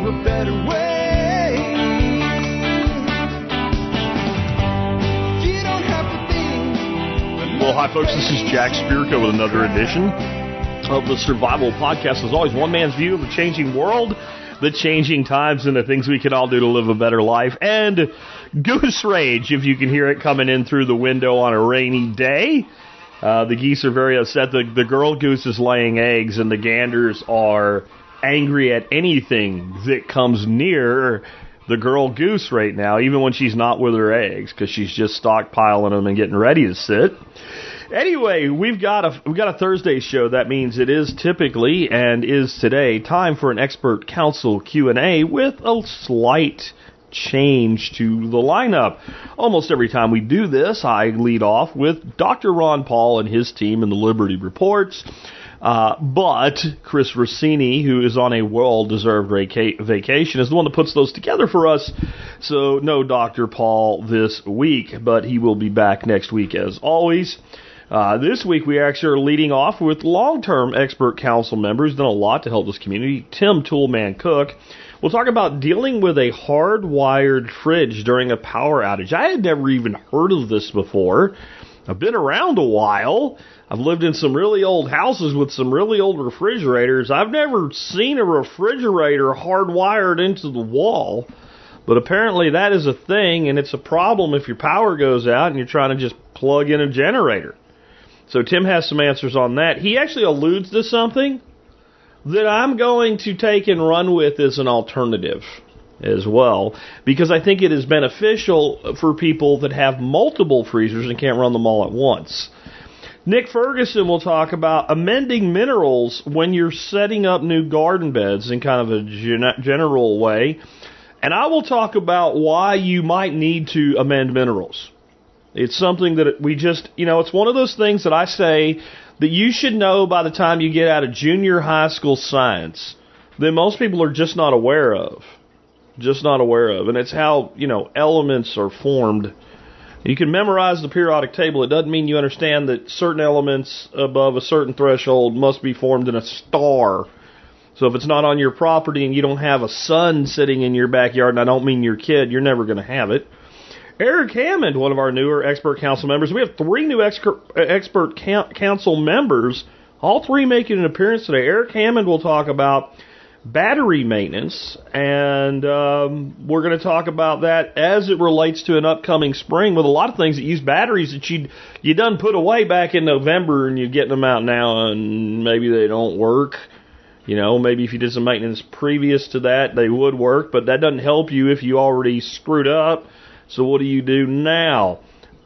a better way. You don't have to think. Well, hi, folks. This is Jack Spirko with another edition of the Survival Podcast. As always, one man's view of the changing world, the changing times, and the things we can all do to live a better life. And goose rage, if you can hear it coming in through the window on a rainy day. The geese are very upset. The girl goose is laying eggs, and the ganders are angry at anything that comes near the girl goose right now, even when she's not with her eggs, because she's just stockpiling them and getting ready to sit. Anyway, we've got a Thursday show. That means it is typically, and is today, time for an expert council Q&A with a slight change to the lineup. Almost every time we do this, I lead off with Dr. Ron Paul and his team in the Liberty Reports. But Chris Rossini, who is on a well-deserved vacation, is the one that puts those together for us. So no Dr. Paul this week, but he will be back next week as always. This week we actually are leading off with long-term expert council member who's done a lot to help this community, Tim Toolman Cook. We'll talk about dealing with a hardwired fridge during a power outage. I had never even heard of this before. I've been around a while. I've lived in some really old houses with some really old refrigerators. I've never seen a refrigerator hardwired into the wall. But apparently that is a thing, and it's a problem if your power goes out and you're trying to just plug in a generator. So Tim has some answers on that. He actually alludes to something that I'm going to take and run with as an alternative as well, because I think it is beneficial for people that have multiple freezers and can't run them all at once. Nick Ferguson will talk about amending minerals when you're setting up new garden beds in kind of a general way. And I will talk about why you might need to amend minerals. It's something that we just, it's one of those things that I say that you should know by the time you get out of junior high school science that most people are just not aware of. Just not aware of. And it's how, elements are formed. You can memorize the periodic table. It doesn't mean you understand that certain elements above a certain threshold must be formed in a star. So if it's not on your property and you don't have a sun sitting in your backyard, and I don't mean your kid, you're never going to have it. Eric Hammond, one of our newer expert council members. We have 3 new expert council members, all 3 making an appearance today. Eric Hammond will talk about battery maintenance, and we're going to talk about that as it relates to an upcoming spring with a lot of things that use batteries that you done put away back in November, and you're getting them out now, and maybe they don't work. Maybe if you did some maintenance previous to that, they would work, but that doesn't help you if you already screwed up. So what do you do now?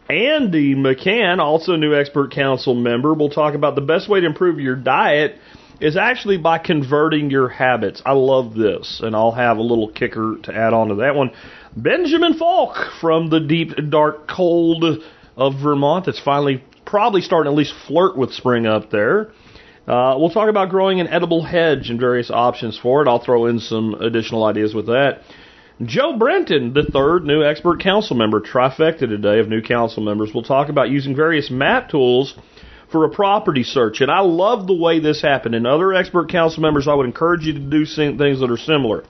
Andy McCann, also new expert council member, will talk about the best way to improve your diet is actually by converting your habits. I love this, and I'll have a little kicker to add on to that one. Benjamin Falk from the deep, dark cold of Vermont that's finally probably starting to at least flirt with spring up there. We'll talk about growing an edible hedge and various options for it. I'll throw in some additional ideas with that. Joe Brenton, the 3rd new expert council member, trifecta today of new council members, will talk about using various map tools for a property search. And I love the way this happened. And other expert council members, I would encourage you to do things that are similar.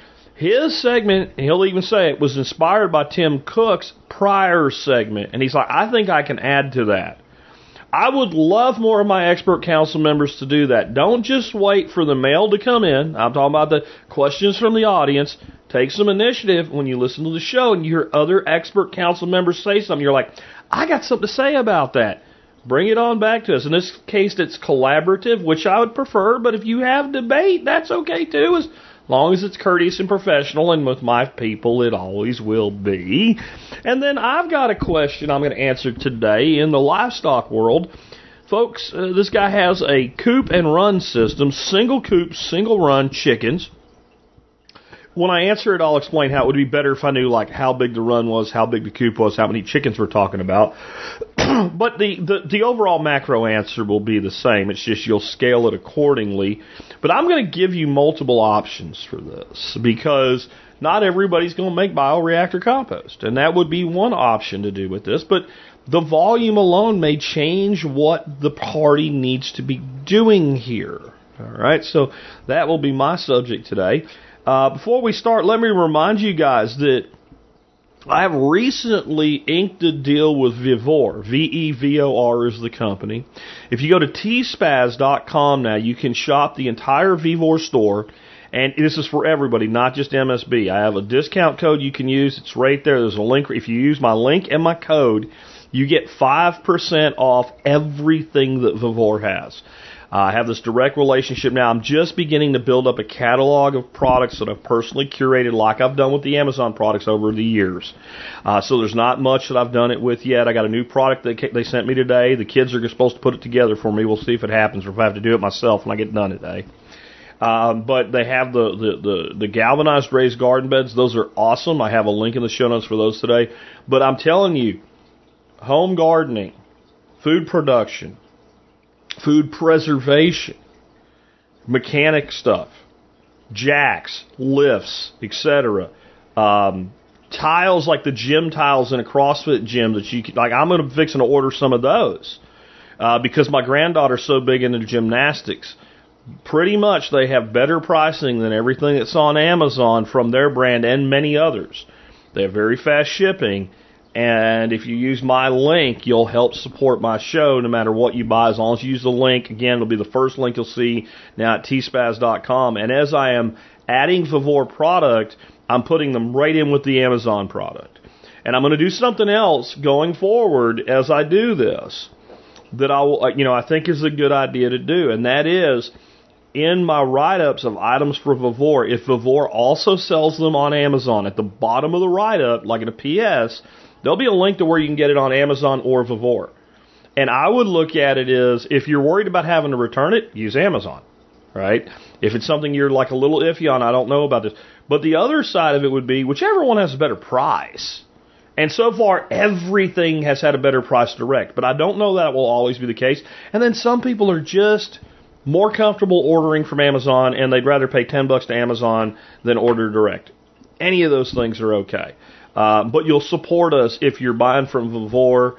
His segment, he'll even say it, was inspired by Tim Cook's prior segment. And he's like, I think I can add to that. I would love more of my expert council members to do that. Don't just wait for the mail to come in. I'm talking about the questions from the audience. Take some initiative when you listen to the show and you hear other expert council members say something. You're like, I got something to say about that. Bring it on back to us. In this case, it's collaborative, which I would prefer. But if you have debate, that's okay too, as long as it's courteous and professional. And with my people, it always will be. And then I've got a question I'm going to answer today in the livestock world. Folks, this guy has a coop and run system, single coop, single run chickens. When I answer it, I'll explain how it would be better if I knew how big the run was, how big the coop was, how many chickens we're talking about. But the overall macro answer will be the same. It's just you'll scale it accordingly. But I'm going to give you multiple options for this because not everybody's going to make bioreactor compost. And that would be one option to do with this. But the volume alone may change what the party needs to be doing here. All right, so that will be my subject today. Before we start, let me remind you guys that I have recently inked a deal with Vevor. Vevor is the company. If you go to tspaz.com now, you can shop the entire Vevor store. And this is for everybody, not just MSB. I have a discount code you can use. It's right there. There's a link. If you use my link and my code, you get 5% off everything that Vevor has. I have this direct relationship now. I'm just beginning to build up a catalog of products that I've personally curated like I've done with the Amazon products over the years. So there's not much that I've done it with yet. I got a new product that they sent me today. The kids are supposed to put it together for me. We'll see if it happens or if I have to do it myself when I get done today. But they have the galvanized raised garden beds. Those are awesome. I have a link in the show notes for those today. But I'm telling you, home gardening, food production, food preservation, mechanic stuff, jacks, lifts, etc. Tiles like the gym tiles in a CrossFit gym that you can, like I'm going to fixing to order some of those because my granddaughter's so big into gymnastics. Pretty much they have better pricing than everything that's on Amazon from their brand and many others. They have very fast shipping. And if you use my link, you'll help support my show no matter what you buy. As long as you use the link, again, it'll be the first link you'll see now at tspaz.com. And as I am adding Vevor product, I'm putting them right in with the Amazon product. And I'm going to do something else going forward as I do this that I think is a good idea to do. And that is, in my write-ups of items for Vevor, if Vevor also sells them on Amazon, at the bottom of the write-up, like in a PS, there'll be a link to where you can get it on Amazon or Vevor. And I would look at it as, if you're worried about having to return it, use Amazon, right? If it's something you're like a little iffy on, I don't know about this. But the other side of it would be, whichever one has a better price. And so far, everything has had a better price direct. But I don't know that will always be the case. And then some people are just more comfortable ordering from Amazon, and they'd rather pay $10 to Amazon than order direct. Any of those things are okay. But you'll support us if you're buying from Vevor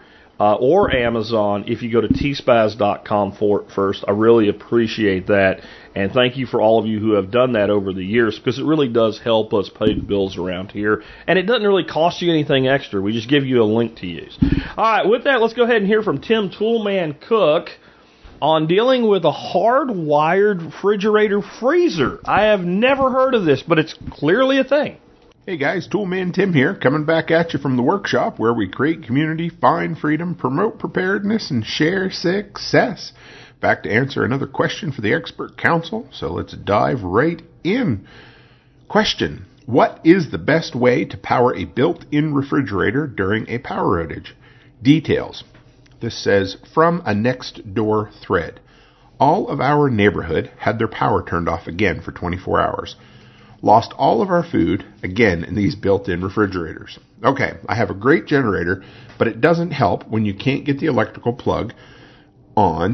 or Amazon if you go to tspaz.com first. I really appreciate that. And thank you for all of you who have done that over the years, because it really does help us pay the bills around here. And it doesn't really cost you anything extra. We just give you a link to use. All right, with that, let's go ahead and hear from Tim Toolman Cook on dealing with a hardwired refrigerator freezer. I have never heard of this, but it's clearly a thing. Hey guys, Toolman Tim here, coming back at you from the workshop where we create community, find freedom, promote preparedness, and share success. Back to answer another question for the expert council, so let's dive right in. Question: what is the best way to power a built-in refrigerator during a power outage? Details. This says, from a Nextdoor thread. All of our neighborhood had their power turned off again for 24 hours. Lost all of our food, again, in these built-in refrigerators. Okay, I have a great generator, but it doesn't help when you can't get the electrical plug on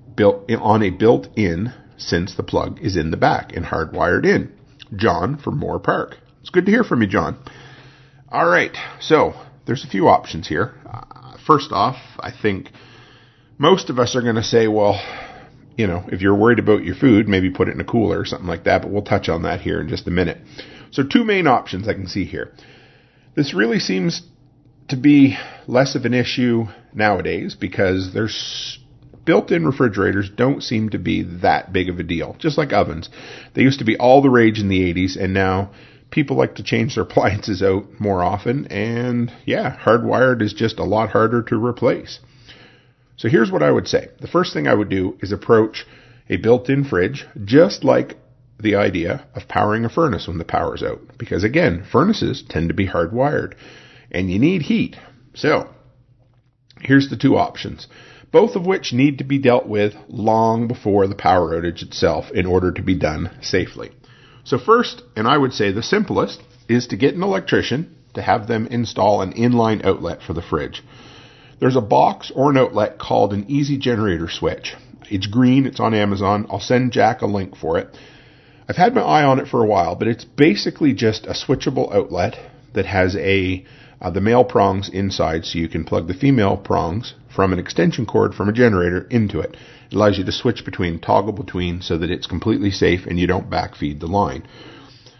a built-in, since the plug is in the back and hardwired in. John from Moore Park. It's good to hear from you, John. All right, so there's a few options here. First off, I think most of us are going to say, well, you know, if you're worried about your food, maybe put it in a cooler or something like that, but we'll touch on that here in just a minute. So two main options I can see here. This really seems to be less of an issue nowadays because there's built-in refrigerators don't seem to be that big of a deal, just like ovens. They used to be all the rage in the 80s, and now people like to change their appliances out more often, and yeah, hardwired is just a lot harder to replace. So here's what I would say. The first thing I would do is approach a built-in fridge, just like the idea of powering a furnace when the power's out. Because again, furnaces tend to be hardwired, and you need heat. So here's the two options, both of which need to be dealt with long before the power outage itself in order to be done safely. So first, and I would say the simplest, is to get an electrician to have them install an inline outlet for the fridge. There's a box or an outlet called an Easy Generator Switch. It's green, it's on Amazon. I'll send Jack a link for it. I've had my eye on it for a while, but it's basically just a switchable outlet that has the male prongs inside, so you can plug the female prongs from an extension cord from a generator into it. It allows you to toggle between so that it's completely safe and you don't backfeed the line.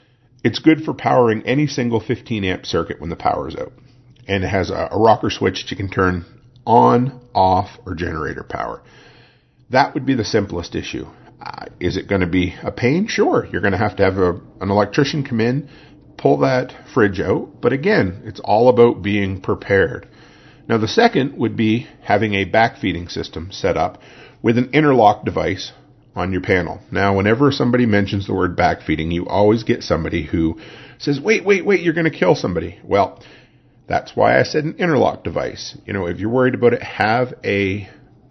It's good for powering any single 15 amp circuit when the power is out. And it has a rocker switch that you can turn on, off, or generator power. That would be the simplest issue. Is it going to be a pain? Sure. You're going to have an electrician come in, pull that fridge out. But again, it's all about being prepared. Now, the second would be having a backfeeding system set up with an interlock device on your panel. Now, whenever somebody mentions the word backfeeding, you always get somebody who says, wait, you're going to kill somebody. Well, that's why I said an interlock device. If you're worried about it, have an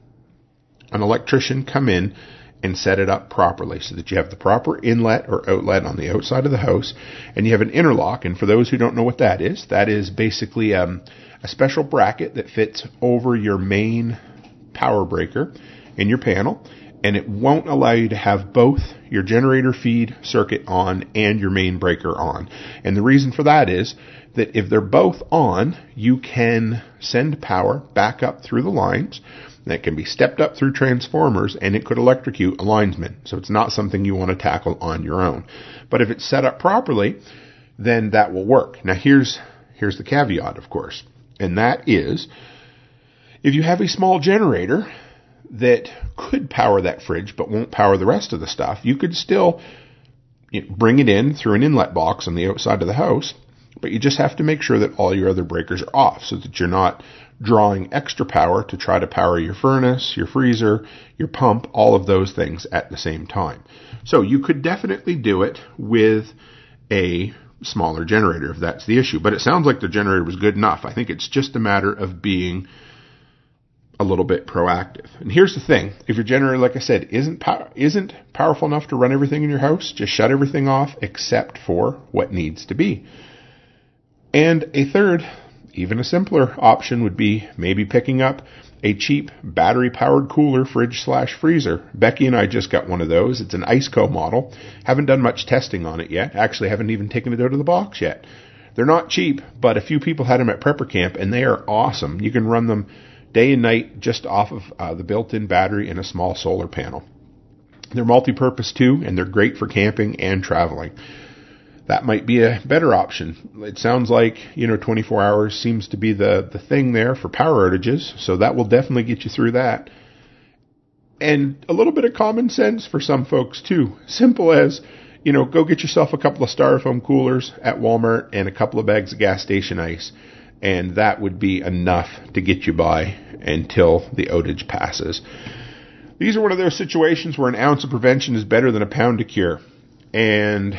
electrician come in and set it up properly so that you have the proper inlet or outlet on the outside of the house, and you have an interlock. And for those who don't know what that is basically a special bracket that fits over your main power breaker in your panel, and it won't allow you to have both your generator feed circuit on and your main breaker on. And the reason for that is that if they're both on, you can send power back up through the lines. That can be stepped up through transformers, and it could electrocute a linesman. So it's not something you want to tackle on your own. But if it's set up properly, then that will work. Now here's the caveat, of course, and that is if you have a small generator that could power that fridge but won't power the rest of the stuff, you could still bring it in through an inlet box on the outside of the house, but you just have to make sure that all your other breakers are off so that you're not drawing extra power to try to power your furnace, your freezer, your pump, all of those things at the same time. So you could definitely do it with a smaller generator if that's the issue. But it sounds like the generator was good enough. I think it's just a matter of being a little bit proactive. And here's the thing. If your generator, like I said, isn't powerful enough to run everything in your house, just shut everything off except for what needs to be. And a third, even a simpler option would be maybe picking up a cheap battery-powered cooler fridge/freezer. Becky and I just got one of those. It's an IceCo model. Haven't done much testing on it yet. Actually, haven't even taken it out of the box yet. They're not cheap, but a few people had them at Prepper Camp, and they are awesome. You can run them day and night just off of the built-in battery and a small solar panel. They're multi-purpose too, and they're great for camping and traveling. That might be a better option. It sounds like, 24 hours seems to be the thing there for power outages, so that will definitely get you through that. And a little bit of common sense for some folks too. Simple as, go get yourself a couple of styrofoam coolers at Walmart and a couple of bags of gas station ice, and that would be enough to get you by until the outage passes. These are one of those situations where an ounce of prevention is better than a pound to cure. And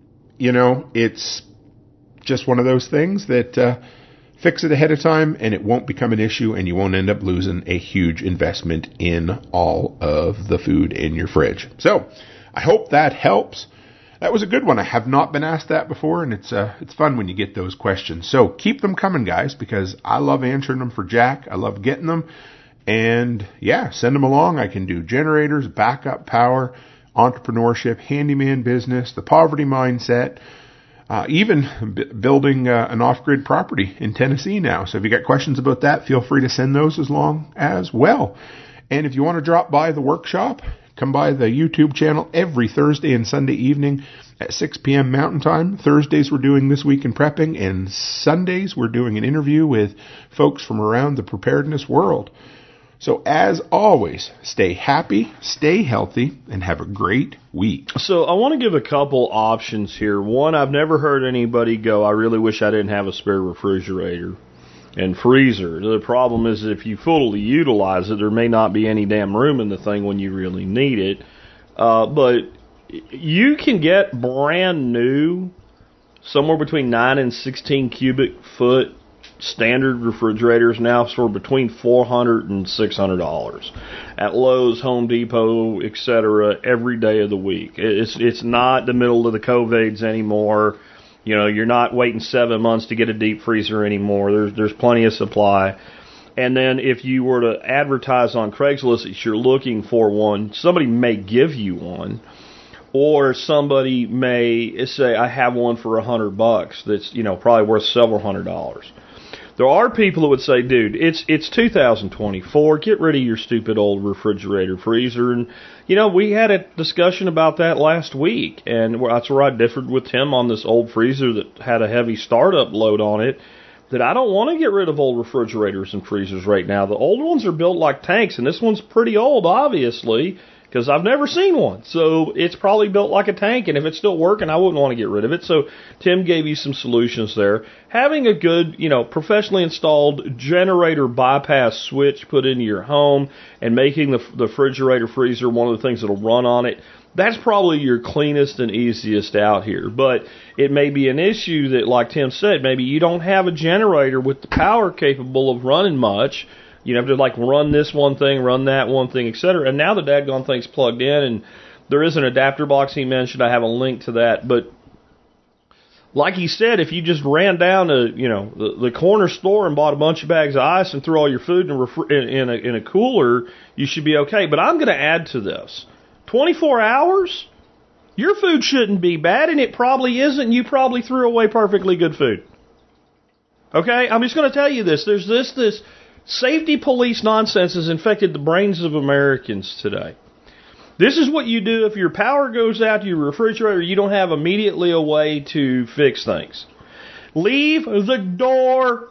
it's just one of those things that fix it ahead of time and it won't become an issue and you won't end up losing a huge investment in all of the food in your fridge. So I hope that helps. That was a good one. I have not been asked that before, and it's fun when you get those questions. So keep them coming, guys, because I love answering them for Jack. I love getting them. And yeah, send them along. I can do generators, backup power, entrepreneurship, handyman business, the poverty mindset, even building an off-grid property in Tennessee now. So if you got questions about that, feel free to send those as long as well. And if you want to drop by the workshop, come by the YouTube channel every Thursday and Sunday evening at 6 p.m. Mountain Time. Thursdays we're doing This Week in Prepping, and Sundays we're doing an interview with folks from around the preparedness world. So as always, stay happy, stay healthy, and have a great week. So I want to give a couple options here. One, I've never heard anybody go, I really wish I didn't have a spare refrigerator and freezer. The problem is if you fully utilize it, there may not be any damn room in the thing when you really need it. But you can get brand new, somewhere between 9 and 16 cubic foot standard refrigerators now for between $400 and $600 at Lowe's, Home Depot, etc. every day of the week. It's not the middle of the COVIDs anymore. You're not waiting 7 months to get a deep freezer anymore. There's plenty of supply. And then if you were to advertise on Craigslist that you're looking for one, somebody may give you one. Or somebody may say, I have one for $100 that's, probably worth several $100s. There are people who would say, dude, it's 2024. Get rid of your stupid old refrigerator freezer. And, we had a discussion about that last week. And that's where I differed with Tim on this old freezer that had a heavy startup load on it. That I don't want to get rid of old refrigerators and freezers right now. The old ones are built like tanks. And this one's pretty old, obviously, because I've never seen one. So it's probably built like a tank, and if it's still working, I wouldn't want to get rid of it. So Tim gave you some solutions there. Having a good, professionally installed generator bypass switch put into your home and making the refrigerator freezer one of the things that'll run on it, that's probably your cleanest and easiest out here. But it may be an issue that, like Tim said, maybe you don't have a generator with the power capable of running much. You have to run this one thing, run that one thing, etc. And now the daggone thing's plugged in, and there is an adapter box he mentioned. I have a link to that. But like he said, if you just ran down to the corner store and bought a bunch of bags of ice and threw all your food in a cooler, you should be okay. But I'm going to add to this: 24 hours, your food shouldn't be bad, and it probably isn't. You probably threw away perfectly good food. Okay, I'm just going to tell you this: there's this safety police nonsense has infected the brains of Americans today. This is what you do if your power goes out to your refrigerator, you don't have immediately a way to fix things. Leave the door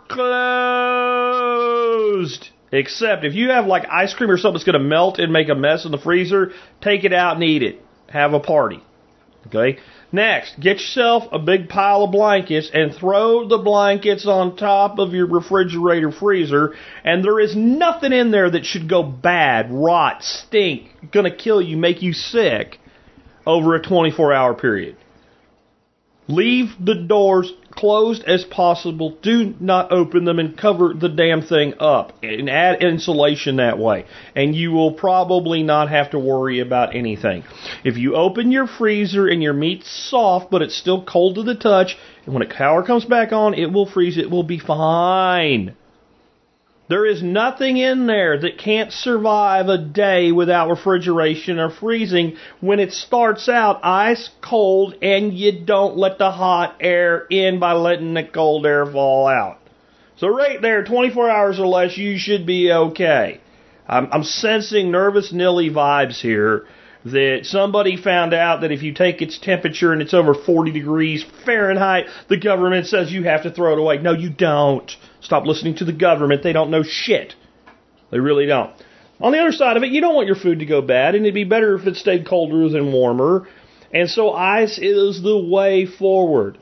closed. Except if you have ice cream or something that's going to melt and make a mess in the freezer, take it out and eat it. Have a party. Okay? Next, get yourself a big pile of blankets and throw the blankets on top of your refrigerator freezer, and there is nothing in there that should go bad, rot, stink, gonna kill you, make you sick over a 24-hour period. Leave the doors closed as possible. Do not open them, and cover the damn thing up and add insulation that way. And you will probably not have to worry about anything. If you open your freezer and your meat's soft, but it's still cold to the touch, and when a power comes back on, it will freeze. It will be fine. There is nothing in there that can't survive a day without refrigeration or freezing when it starts out ice cold and you don't let the hot air in by letting the cold air fall out. So right there, 24 hours or less, you should be okay. I'm sensing nervous Nilly vibes here that somebody found out that if you take its temperature and it's over 40 degrees Fahrenheit, the government says you have to throw it away. No, you don't. Stop listening to the government. They don't know shit. They really don't. On the other side of it, you don't want your food to go bad, and it'd be better if it stayed colder than warmer. And so ice is the way forward.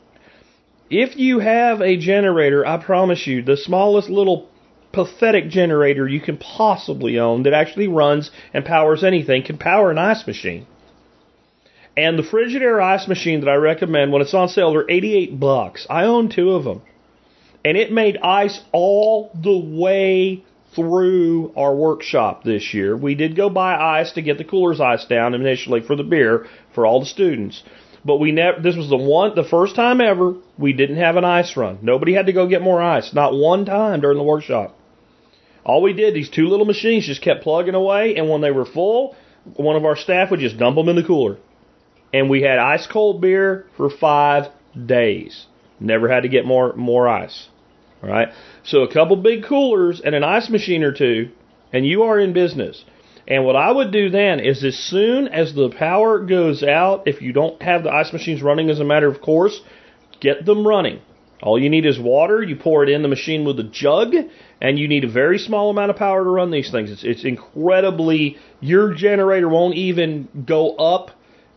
If you have a generator, I promise you, the smallest little pathetic generator you can possibly own that actually runs and powers anything can power an ice machine. And the Frigidaire ice machine that I recommend, when it's on sale, they're $88. I own 2 of them. And it made ice all the way through our workshop this year. We did go buy ice to get the cooler's ice down initially for the beer for all the students. But this was the first time ever we didn't have an ice run. Nobody had to go get more ice. Not one time during the workshop. All we did, these 2 little machines just kept plugging away, and when they were full, one of our staff would just dump them in the cooler. And we had ice cold beer for 5 days. Never had to get more ice. All right? So a couple big coolers and an ice machine or 2, and you are in business. And what I would do then is, as soon as the power goes out, if you don't have the ice machines running as a matter of course, get them running. All you need is water. You pour it in the machine with a jug, and you need a very small amount of power to run these things. It's incredibly, your generator won't even go up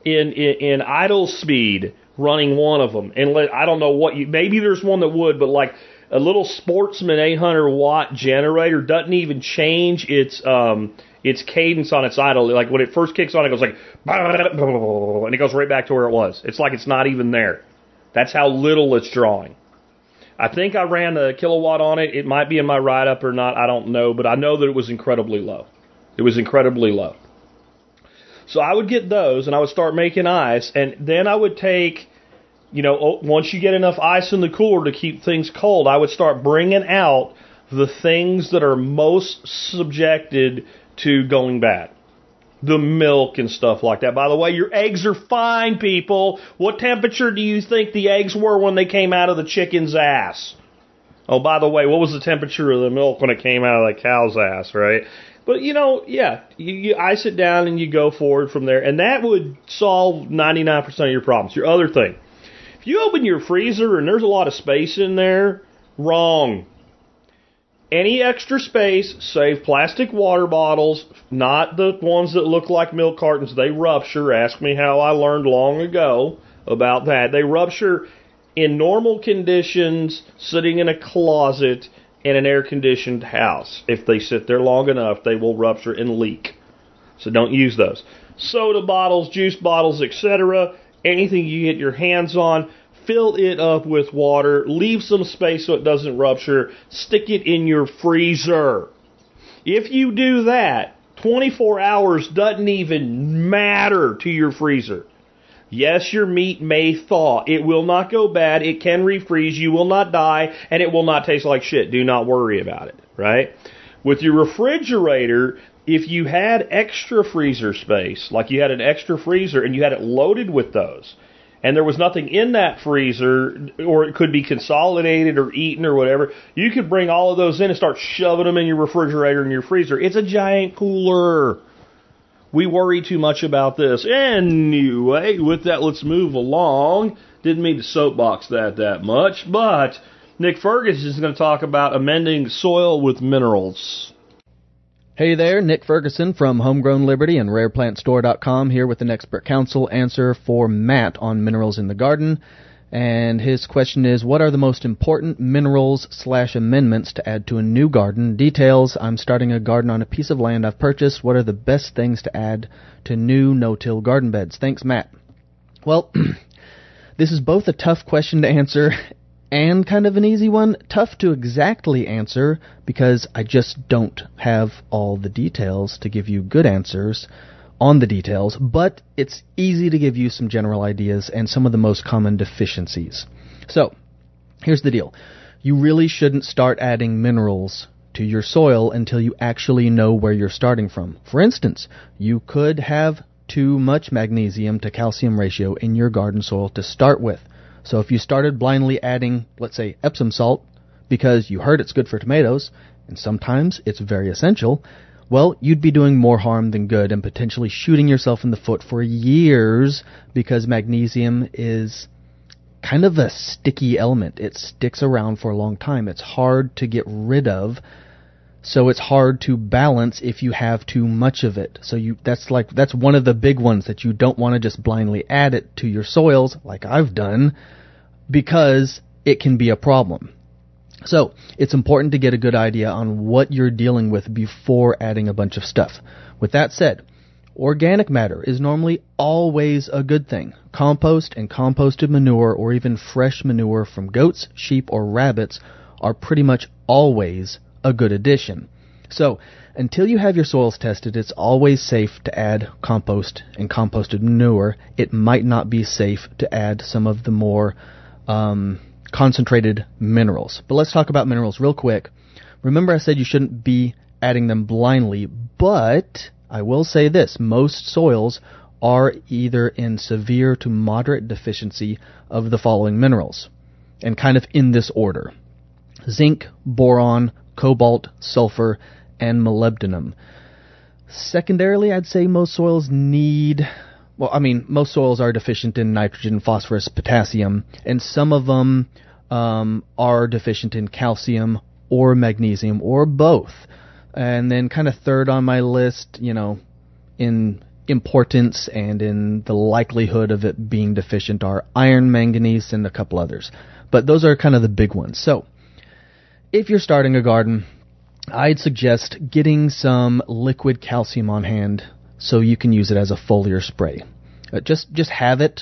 in idle speed running one of them. And I don't know maybe there's one that would, but like a little Sportsman 800 watt generator doesn't even change its cadence on its idle. Like when it first kicks on, it goes like, and it goes right back to where it was. It's like it's not even there. That's how little it's drawing. I think I ran a kilowatt on it. It might be in my write-up or not. I don't know, but I know that it was incredibly low. It was incredibly low. So I would get those, and I would start making ice, and then I would take, once you get enough ice in the cooler to keep things cold, I would start bringing out the things that are most subjected to going bad. The milk and stuff like that. By the way, your eggs are fine, people. What temperature do you think the eggs were when they came out of the chicken's ass? Oh, by the way, what was the temperature of the milk when it came out of the cow's ass, right? But, you ice it down and you go forward from there. And that would solve 99% of your problems. Your other thing, if you open your freezer and there's a lot of space in there, wrong. Any extra space, save plastic water bottles, not the ones that look like milk cartons. They rupture. Ask me how I learned long ago about that. They rupture in normal conditions, sitting in a closet in an air-conditioned house. If they sit there long enough, they will rupture and leak. So don't use those. Soda bottles, juice bottles, etc., anything you get your hands on, fill it up with water, leave some space so it doesn't rupture, stick it in your freezer. If you do that, 24 hours doesn't even matter to your freezer. Yes, your meat may thaw. It will not go bad. It can refreeze. You will not die, and it will not taste like shit. Do not worry about it, right? With your refrigerator, if you had extra freezer space, like you had an extra freezer and you had it loaded with those, and there was nothing in that freezer, or it could be consolidated or eaten or whatever, you could bring all of those in and start shoving them in your refrigerator and your freezer. It's a giant cooler. We worry too much about this. Anyway, with that, let's move along. Didn't mean to soapbox that much, but Nick Ferguson is going to talk about amending soil with minerals. Hey there, Nick Ferguson from Homegrown Liberty and RarePlantStore.com here with an expert council answer for Matt on minerals in the garden. And his question is, what are the most important minerals/amendments to add to a new garden? Details, I'm starting a garden on a piece of land I've purchased. What are the best things to add to new no-till garden beds? Thanks, Matt. Well, this is both a tough question to answer and kind of an easy one. Tough to exactly answer because I just don't have all the details to give you good answers on the details, but it's easy to give you some general ideas and some of the most common deficiencies. So, here's the deal. You really shouldn't start adding minerals to your soil until you actually know where you're starting from. For instance, you could have too much magnesium to calcium ratio in your garden soil to start with. So if you started blindly adding, let's say, Epsom salt because you heard it's good for tomatoes, and sometimes it's very essential, well, you'd be doing more harm than good and potentially shooting yourself in the foot for years because magnesium is kind of a sticky element. It sticks around for a long time. It's hard to get rid of, so it's hard to balance if you have too much of it. So that's one of the big ones that you don't want to just blindly add it to your soils like I've done because it can be a problem. So, it's important to get a good idea on what you're dealing with before adding a bunch of stuff. With that said, organic matter is normally always a good thing. Compost and composted manure or even fresh manure from goats, sheep, or rabbits are pretty much always a good addition. So, until you have your soils tested, it's always safe to add compost and composted manure. It might not be safe to add some of the more concentrated minerals. But let's talk about minerals real quick. Remember I said you shouldn't be adding them blindly, but I will say this. Most soils are either in severe to moderate deficiency of the following minerals, and kind of in this order: zinc, boron, cobalt, sulfur, and molybdenum. Secondarily, I'd say most soils most soils are deficient in nitrogen, phosphorus, potassium, and some of them are deficient in calcium or magnesium or both. And then kind of third on my list, in importance and in the likelihood of it being deficient are iron, manganese, and a couple others. But those are kind of the big ones. So, if you're starting a garden, I'd suggest getting some liquid calcium on hand so you can use it as a foliar spray. Just have it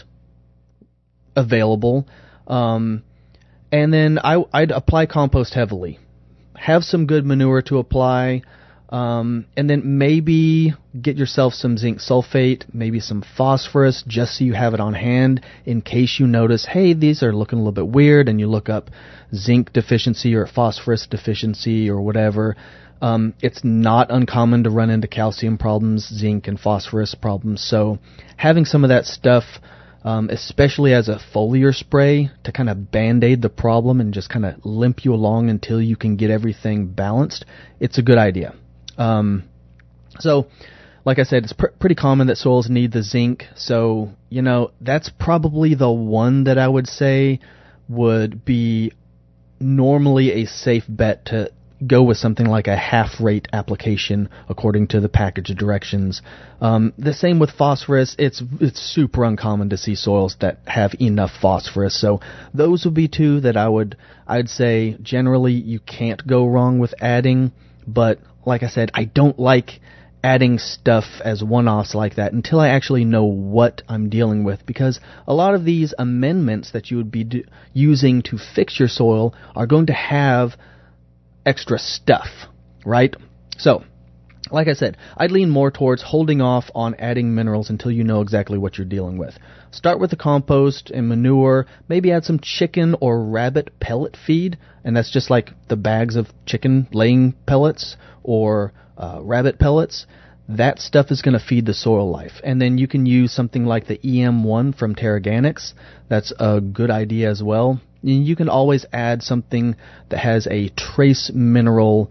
available. And then I'd apply compost heavily. Have some good manure to apply. And then maybe get yourself some zinc sulfate, maybe some phosphorus, just so you have it on hand in case you notice, hey, these are looking a little bit weird, and you look up zinc deficiency or phosphorus deficiency or whatever. It's not uncommon to run into calcium problems, zinc and phosphorus problems, so having some of that stuff especially as a foliar spray to kind of band-aid the problem and just kind of limp you along until you can get everything balanced, it's a good idea. So, like I said, it's pretty common that soils need the zinc. So, that's probably the one that I would say would be normally a safe bet to go with something like a half-rate application according to the package directions. The same with phosphorus. It's super uncommon to see soils that have enough phosphorus. So those would be two that I'd say generally you can't go wrong with adding. But like I said, I don't like adding stuff as one-offs like that until I actually know what I'm dealing with, because a lot of these amendments that you would be using to fix your soil are going to have extra stuff, right? So, like I said, I'd lean more towards holding off on adding minerals until you know exactly what you're dealing with. Start with the compost and manure, maybe add some chicken or rabbit pellet feed, and that's just like the bags of chicken laying pellets or rabbit pellets. That stuff is going to feed the soil life. And then you can use something like the EM1 from Terraganics. That's a good idea as well. You can always add something that has a trace mineral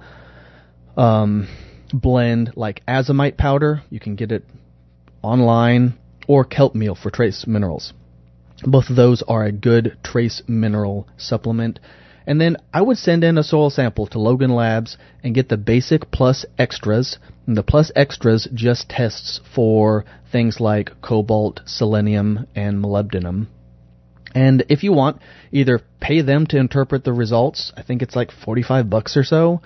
blend like azomite powder. You can get it online, or kelp meal for trace minerals. Both of those are a good trace mineral supplement. And then I would send in a soil sample to Logan Labs and get the basic plus extras. And the plus extras just tests for things like cobalt, selenium, and molybdenum. And if you want, either pay them to interpret the results. I think it's like $45 or so.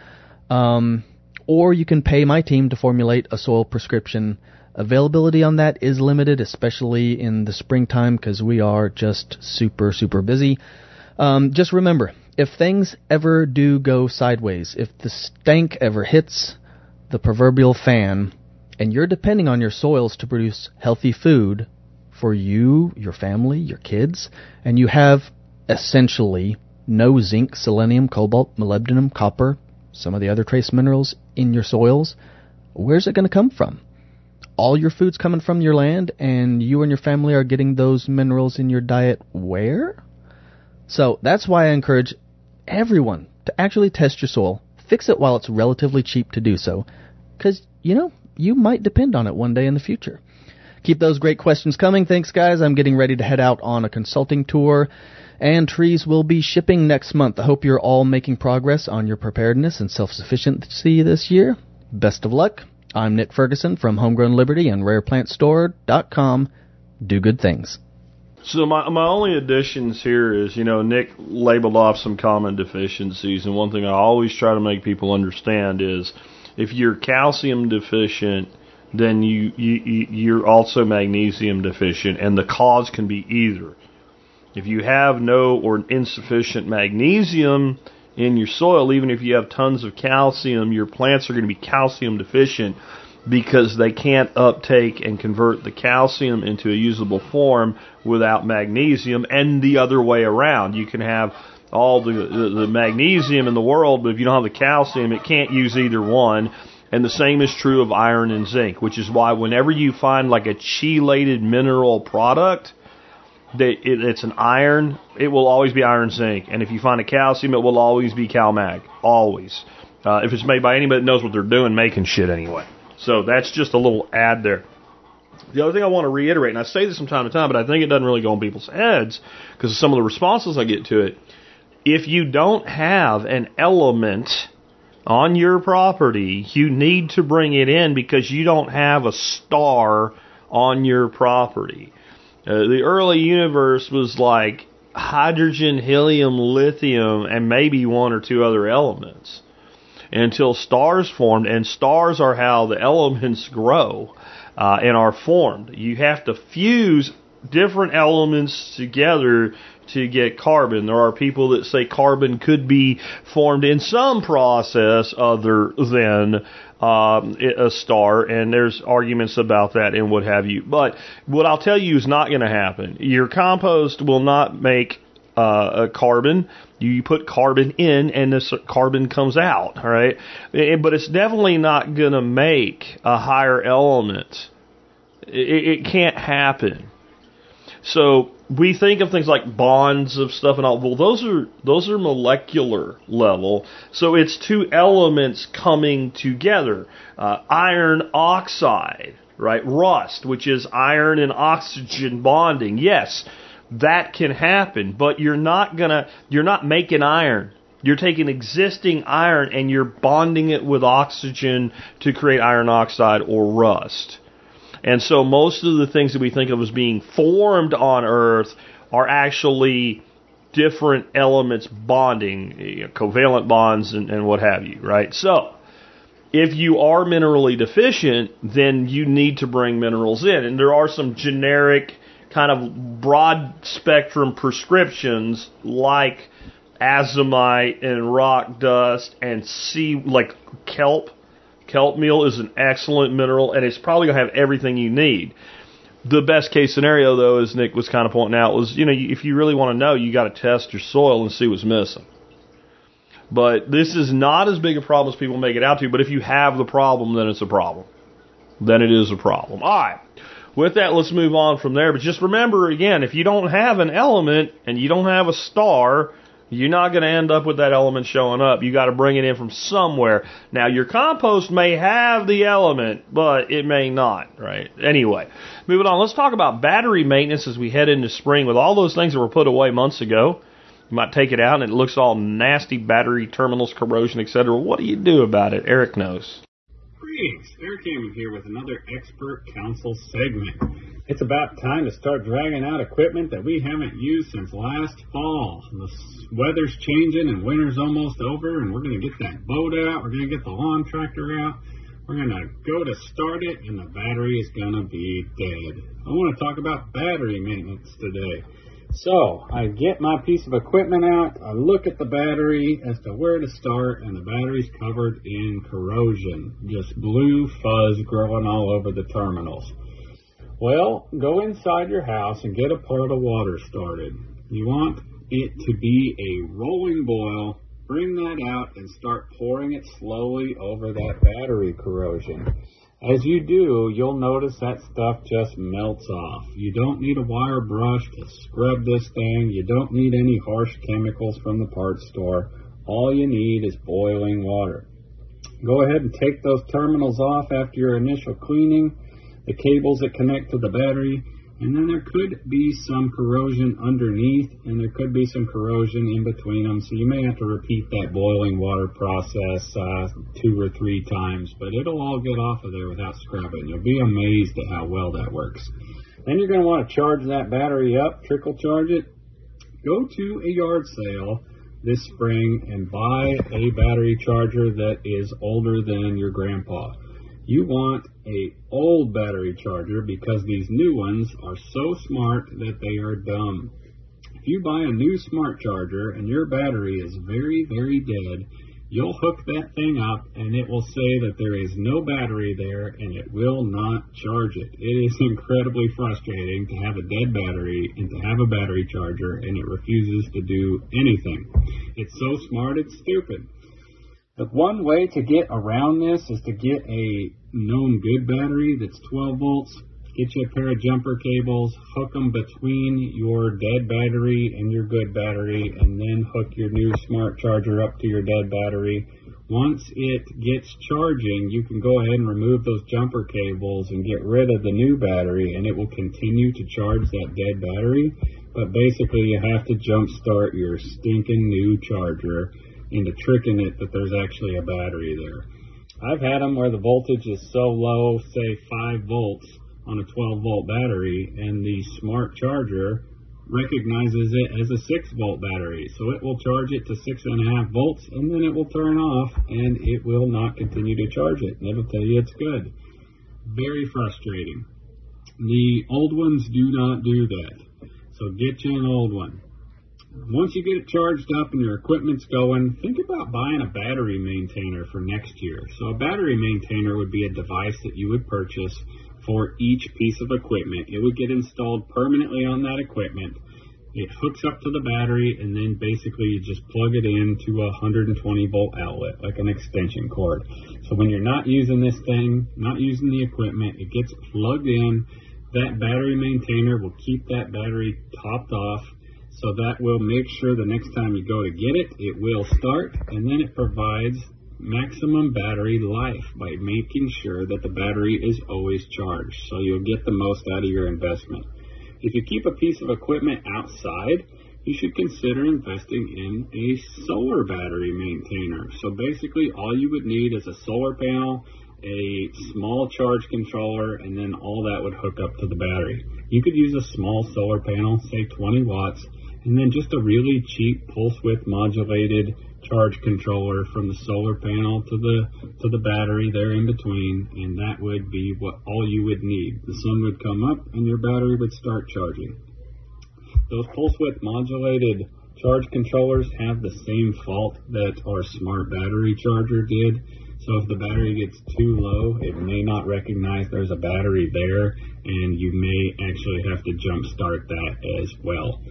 Or you can pay my team to formulate a soil prescription. Availability on that is limited, especially in the springtime, because we are just super, super busy. Just remember, if things ever do go sideways, if the stank ever hits the proverbial fan, and you're depending on your soils to produce healthy food for you, your family, your kids, and you have essentially no zinc, selenium, cobalt, molybdenum, copper, some of the other trace minerals in your soils, where's it going to come from? All your food's coming from your land, and you and your family are getting those minerals in your diet where? So that's why I encourage everyone to actually test your soil. Fix it while it's relatively cheap to do so, because, you might depend on it one day in the future. Keep those great questions coming. Thanks, guys. I'm getting ready to head out on a consulting tour, and trees will be shipping next month. I hope you're all making progress on your preparedness and self-sufficiency this year. Best of luck. I'm Nick Ferguson from Homegrown Liberty and RarePlantStore.com. Do good things. So my only additions here is, Nick labeled off some common deficiencies, and one thing I always try to make people understand is if you're calcium deficient, then you're also magnesium deficient, and the cause can be either. If you have no or insufficient magnesium in your soil, even if you have tons of calcium, your plants are going to be calcium deficient because they can't uptake and convert the calcium into a usable form without magnesium, and the other way around. You can have all the magnesium in the world, but if you don't have the calcium, it can't use either one. And the same is true of iron and zinc, which is why whenever you find like a chelated mineral product, it's an iron, it will always be iron zinc. And if you find a calcium, it will always be CalMag. Always. If it's made by anybody that knows what they're doing, making shit anyway. So that's just a little add there. The other thing I want to reiterate, and I say this from time to time, but I think it doesn't really go on people's heads because of some of the responses I get to it. If you don't have an element on your property, you need to bring it in because you don't have a star on your property. The early universe was like hydrogen, helium, lithium, and maybe one or two other elements until stars formed, and stars are how the elements grow and are formed. You have to fuse different elements together to get carbon. There are people that say carbon could be formed in some process other than a star, and there's arguments about that and what have you. But what I'll tell you is not going to happen. Your compost will not make a carbon. You put carbon in, and this carbon comes out, all right? But it's definitely not going to make a higher element. It can't happen. So we think of things like bonds of stuff and all. Well, those are molecular level. So it's two elements coming together. Iron oxide, right? Rust, which is iron and oxygen bonding. Yes, that can happen, but you're not making iron. You're taking existing iron and you're bonding it with oxygen to create iron oxide or rust. And so most of the things that we think of as being formed on Earth are actually different elements bonding, covalent bonds and what have you, right? So if you are minerally deficient, then you need to bring minerals in. And there are some generic kind of broad spectrum prescriptions like azomite and rock dust and like kelp. Kelp meal is an excellent mineral, and it's probably going to have everything you need. The best case scenario, though, as Nick was kind of pointing out, was, if you really want to know, you got to test your soil and see what's missing. But this is not as big a problem as people make it out to, but if you have the problem, then it's a problem. Then it is a problem. All right. With that, let's move on from there. But just remember, again, if you don't have an element and you don't have a star, you're not going to end up with that element showing up. You got to bring it in from somewhere. Now, your compost may have the element, but it may not, right? Anyway, moving on. Let's talk about battery maintenance as we head into spring. With all those things that were put away months ago, you might take it out and it looks all nasty, battery terminals, corrosion, etc. What do you do about it? Eric knows. Greetings. Eric Hammond here with another Expert Council segment. It's about time to start dragging out equipment that we haven't used since last fall. The weather's changing and winter's almost over, and we're going to get that boat out. We're going to get the lawn tractor out. We're going to go to start it, and the battery is going to be dead. I want to talk about battery maintenance today. So, I get my piece of equipment out, I look at the battery as to where to start, and the battery's covered in corrosion. Just blue fuzz growing all over the terminals. Well, go inside your house and get a pot of water started. You want it to be a rolling boil. Bring that out and start pouring it slowly over that battery corrosion. As you do, you'll notice that stuff just melts off. You don't need a wire brush to scrub this thing. You don't need any harsh chemicals from the parts store. All you need is boiling water. Go ahead and take those terminals off after your initial cleaning, the cables that connect to the battery, and then there could be some corrosion underneath, and there could be some corrosion in between them, so you may have to repeat that boiling water process 2 or 3 times, but it'll all get off of there without scrubbing. You'll be amazed at how well that works. Then you're going to want to charge that battery up, trickle charge it. Go to a yard sale this spring and buy a battery charger that is older than your grandpa. You want an old battery charger because these new ones are so smart that they are dumb. If you buy a new smart charger and your battery is very, very dead, you'll hook that thing up and it will say that there is no battery there and it will not charge it. It is incredibly frustrating to have a dead battery and to have a battery charger and it refuses to do anything. It's so smart, it's stupid. The one way to get around this is to get a known good battery that's 12 volts. Get you a pair of jumper cables, hook them between your dead battery and your good battery, and then hook your new smart charger up to your dead battery. Once it gets charging, you can go ahead and remove those jumper cables and get rid of the new battery, and it will continue to charge that dead battery. But basically, you have to jump start your stinking new charger into tricking it that there's actually a battery there. I've had them where the voltage is so low, say 5 volts on a 12-volt battery, and the smart charger recognizes it as a 6-volt battery. So it will charge it to 6.5 volts, and then it will turn off, and it will not continue to charge it. And it'll tell you it's good. Very frustrating. The old ones do not do that. So get you an old one. Once you get it charged up and your equipment's going, think about buying a battery maintainer for next year. So a battery maintainer would be a device that you would purchase for each piece of equipment. It would get installed permanently on that equipment. It hooks up to the battery, and then basically you just plug it into a 120-volt outlet, like an extension cord. So when you're not using this thing, not using the equipment, it gets plugged in That battery maintainer will keep that battery topped off, so that will make sure the next time you go to get it, it will start, and then it provides maximum battery life by making sure that the battery is always charged, so you'll get the most out of your investment. If you keep a piece of equipment outside, you should consider investing in a solar battery maintainer. So basically all you would need is a solar panel, a small charge controller, and then all that would hook up to the battery. You could use a small solar panel, say 20 watts, and then just a really cheap pulse width modulated charge controller from the solar panel to the battery there in between, and that would be all you would need. The sun would come up and your battery would start charging. Those pulse width modulated charge controllers have the same fault that our smart battery charger did. So if the battery gets too low, it may not recognize there's a battery there, and you may actually have to jump start that as well.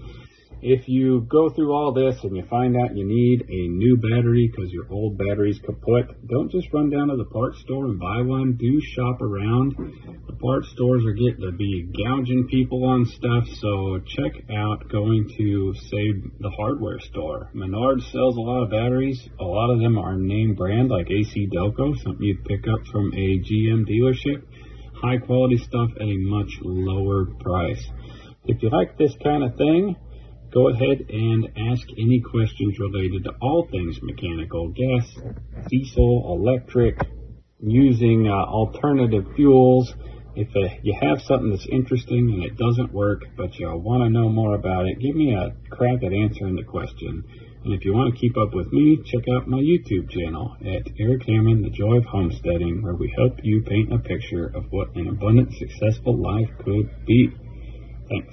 If you go through all this and you find out you need a new battery because your old battery's kaput, don't just run down to the parts store and buy one. Do shop around. The parts stores are getting to be gouging people on stuff, so check out going to, say, the hardware store. Menards sells a lot of batteries. A lot of them are name brand, like AC Delco, something you'd pick up from a GM dealership. High quality stuff at a much lower price. If you like this kind of thing, go ahead and ask any questions related to all things mechanical, gas, diesel, electric, using alternative fuels. If you have something that's interesting and it doesn't work, but you want to know more about it, give me a crack at answering the question. And if you want to keep up with me, check out my YouTube channel at Eric Hammond, The Joy of Homesteading, where we help you paint a picture of what an abundant, successful life could be. Thanks.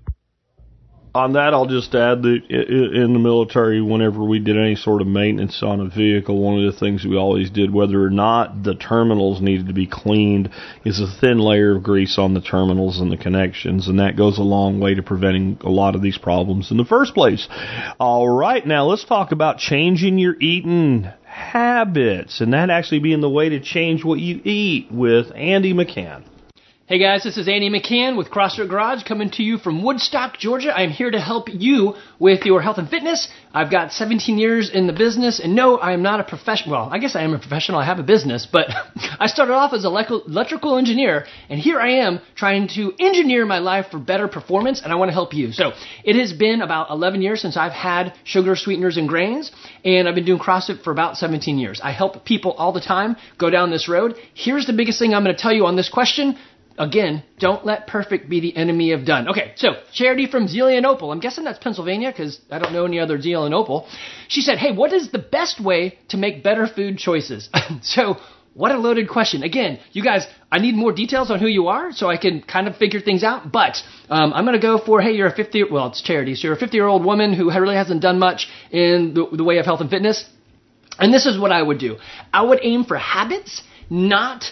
On that, I'll just add that in the military, whenever we did any sort of maintenance on a vehicle, one of the things we always did, whether or not the terminals needed to be cleaned, is a thin layer of grease on the terminals and the connections, and that goes a long way to preventing a lot of these problems in the first place. All right, now let's talk about changing your eating habits, and that actually being the way to change what you eat with Andy McCann. Hey guys, this is Andy McCann with CrossFit Garage coming to you from Woodstock, Georgia. I'm here to help you with your health and fitness. I've got 17 years in the business, and no, I am not a professional. Well, I guess I am a professional. I have a business, but I started off as an electrical engineer, and here I am trying to engineer my life for better performance, and I want to help you. So it has been about 11 years since I've had sugar, sweeteners, and grains, and I've been doing CrossFit for about 17 years. I help people all the time go down this road. Here's the biggest thing I'm going to tell you on this question. Again, don't let perfect be the enemy of done. Okay, so Charity from Zelienople, I'm guessing that's Pennsylvania because I don't know any other Zelienople. She said, hey, what is the best way to make better food choices? So what a loaded question. Again, you guys, I need more details on who you are so I can kind of figure things out. But I'm going to go for, hey, you're a 50, well, it's Charity. So you're a 50-year-old woman who really hasn't done much in the way of health and fitness. And this is what I would do. I would aim for habits, not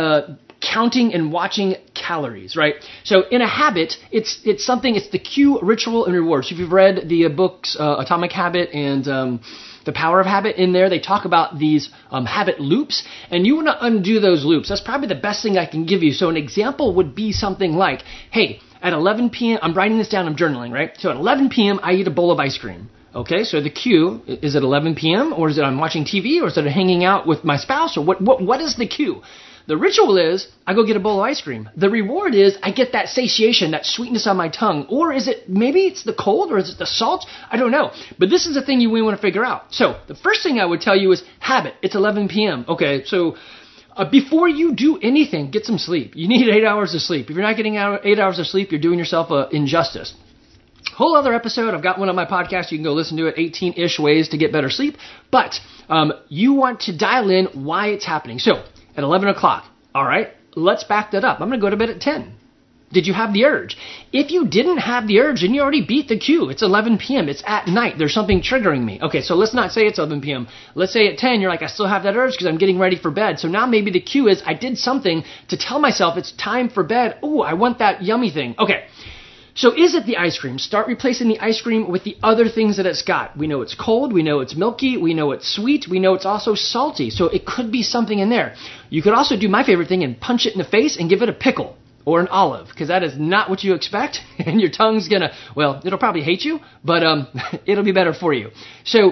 counting and watching calories, right? So in a habit, it's something, it's the cue, ritual, and reward. So if you've read the books Atomic Habit and The Power of Habit, in there they talk about these habit loops, and you want to undo those loops. That's probably the best thing I can give you. So an example would be something like, hey, at 11 p.m., I'm writing this down, I'm journaling, right? So at 11 p.m., I eat a bowl of ice cream. Okay, so the cue, is it 11 p.m., or is it I'm watching TV, or is it hanging out with my spouse, or what is the cue? The ritual is, I go get a bowl of ice cream. The reward is, I get that satiation, that sweetness on my tongue. Or is it, maybe it's the cold, or is it the salt? I don't know. But this is the thing you want to figure out. So, the first thing I would tell you is, habit. It's 11 p.m. Okay, so before you do anything, get some sleep. You need 8 hours of sleep. If you're not getting 8 hours of sleep, you're doing yourself an injustice. Whole other episode, I've got one on my podcast, you can go listen to it, 18-ish ways to get better sleep. But you want to dial in why it's happening. So, at 11 o'clock. All right, let's back that up. I'm going to go to bed at 10. Did you have the urge? If you didn't have the urge, then you already beat the cue. It's 11 p.m. It's at night. There's something triggering me. Okay, so let's not say it's 11 p.m. Let's say at 10, you're like, I still have that urge because I'm getting ready for bed. So now maybe the cue is I did something to tell myself it's time for bed. Ooh, I want that yummy thing. Okay. So is it the ice cream? Start replacing the ice cream with the other things that it's got. We know it's cold. We know it's milky. We know it's sweet. We know it's also salty. So it could be something in there. You could also do my favorite thing and punch it in the face and give it a pickle. or an olive, because that is not what you expect, and your tongue's gonna, well, it'll probably hate you, but it'll be better for you. So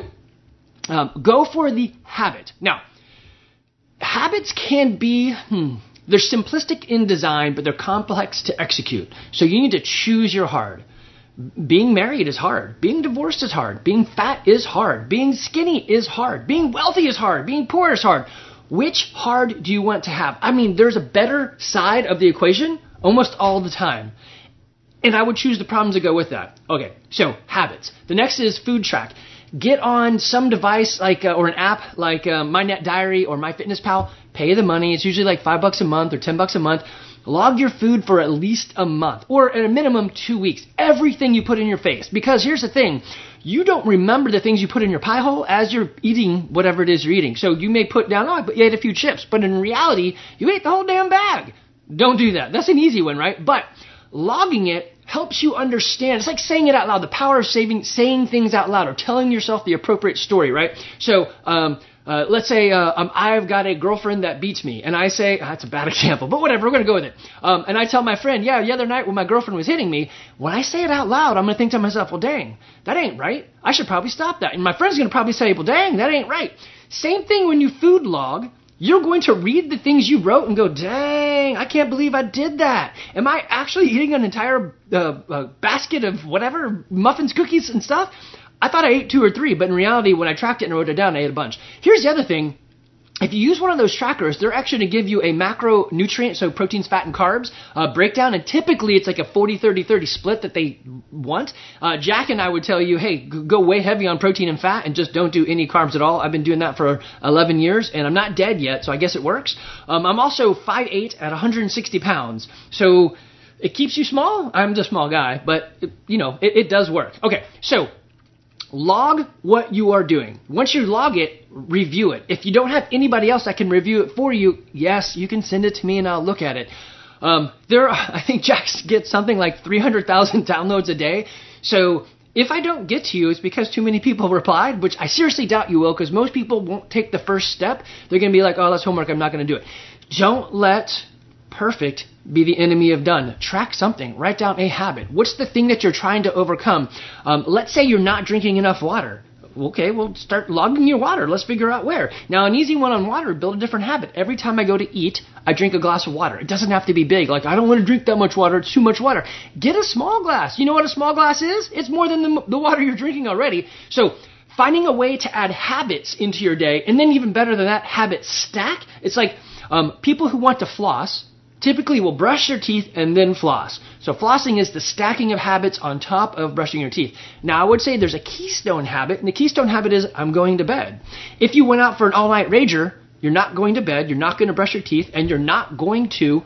go for the habit. Now, habits can be, they're simplistic in design, but they're complex to execute. So you need to choose your hard. Being married is hard. Being divorced is hard. Being fat is hard. Being skinny is hard. Being wealthy is hard. Being poor is hard. Which hard do you want to have? I mean, there's a better side of the equation almost all the time. And I would choose the problems that go with that. Okay, so habits. The next is food track. Get on some device like or an app like MyNet Diary or MyFitnessPal. Pay the money. It's usually like $5 a month or $10 a month. Log your food for at least a month or at a minimum 2 weeks. Everything you put in your face. Because here's the thing. You don't remember the things you put in your pie hole as you're eating whatever it is you're eating. So you may put down, you ate a few chips. But in reality, you ate the whole damn bag. Don't do that. That's an easy one, right? But logging it helps you understand. It's like saying it out loud. The power of saying things out loud or telling yourself the appropriate story, right? So let's say I've got a girlfriend that beats me, and I say, that's a bad example, but whatever, we're going to go with it. And I tell my friend, the other night when my girlfriend was hitting me, when I say it out loud, I'm going to think to myself, well, dang, that ain't right. I should probably stop that. And my friend's going to probably say, well, dang, that ain't right. Same thing when you food log. You're going to read the things you wrote and go, dang, I can't believe I did that. Am I actually eating an entire basket of whatever, muffins, cookies, and stuff? I thought I ate 2 or 3, but in reality, when I tracked it and wrote it down, I ate a bunch. Here's the other thing. If you use one of those trackers, they're actually going to give you a macronutrient, so proteins, fat, and carbs breakdown, and typically it's like a 40-30-30 split that they want. Jack and I would tell you, hey, go way heavy on protein and fat and just don't do any carbs at all. I've been doing that for 11 years, and I'm not dead yet, so I guess it works. I'm also 5'8" at 160 pounds, so it keeps you small. I'm the small guy, but it does work. Okay, so log what you are doing. Once you log it, review it. If you don't have anybody else that can review it for you, yes, you can send it to me and I'll look at it. I think Jack gets something like 300,000 downloads a day. So if I don't get to you, it's because too many people replied, which I seriously doubt you will, because most people won't take the first step. They're going to be like, oh, that's homework, I'm not going to do it. Don't let perfect be the enemy of done. Track something. Write down a habit. What's the thing that you're trying to overcome? Let's say you're not drinking enough water. Okay, well, start logging your water. Let's figure out where. Now, an easy one on water, build a different habit. Every time I go to eat, I drink a glass of water. It doesn't have to be big. Like, I don't want to drink that much water. It's too much water. Get a small glass. You know what a small glass is? It's more than the water you're drinking already. So finding a way to add habits into your day, and then even better than that, habit stack. It's like people who want to floss typically will brush their teeth and then floss. So flossing is the stacking of habits on top of brushing your teeth. Now, I would say there's a keystone habit, and the keystone habit is I'm going to bed. If you went out for an all-night rager, you're not going to bed, you're not going to brush your teeth, and you're not going to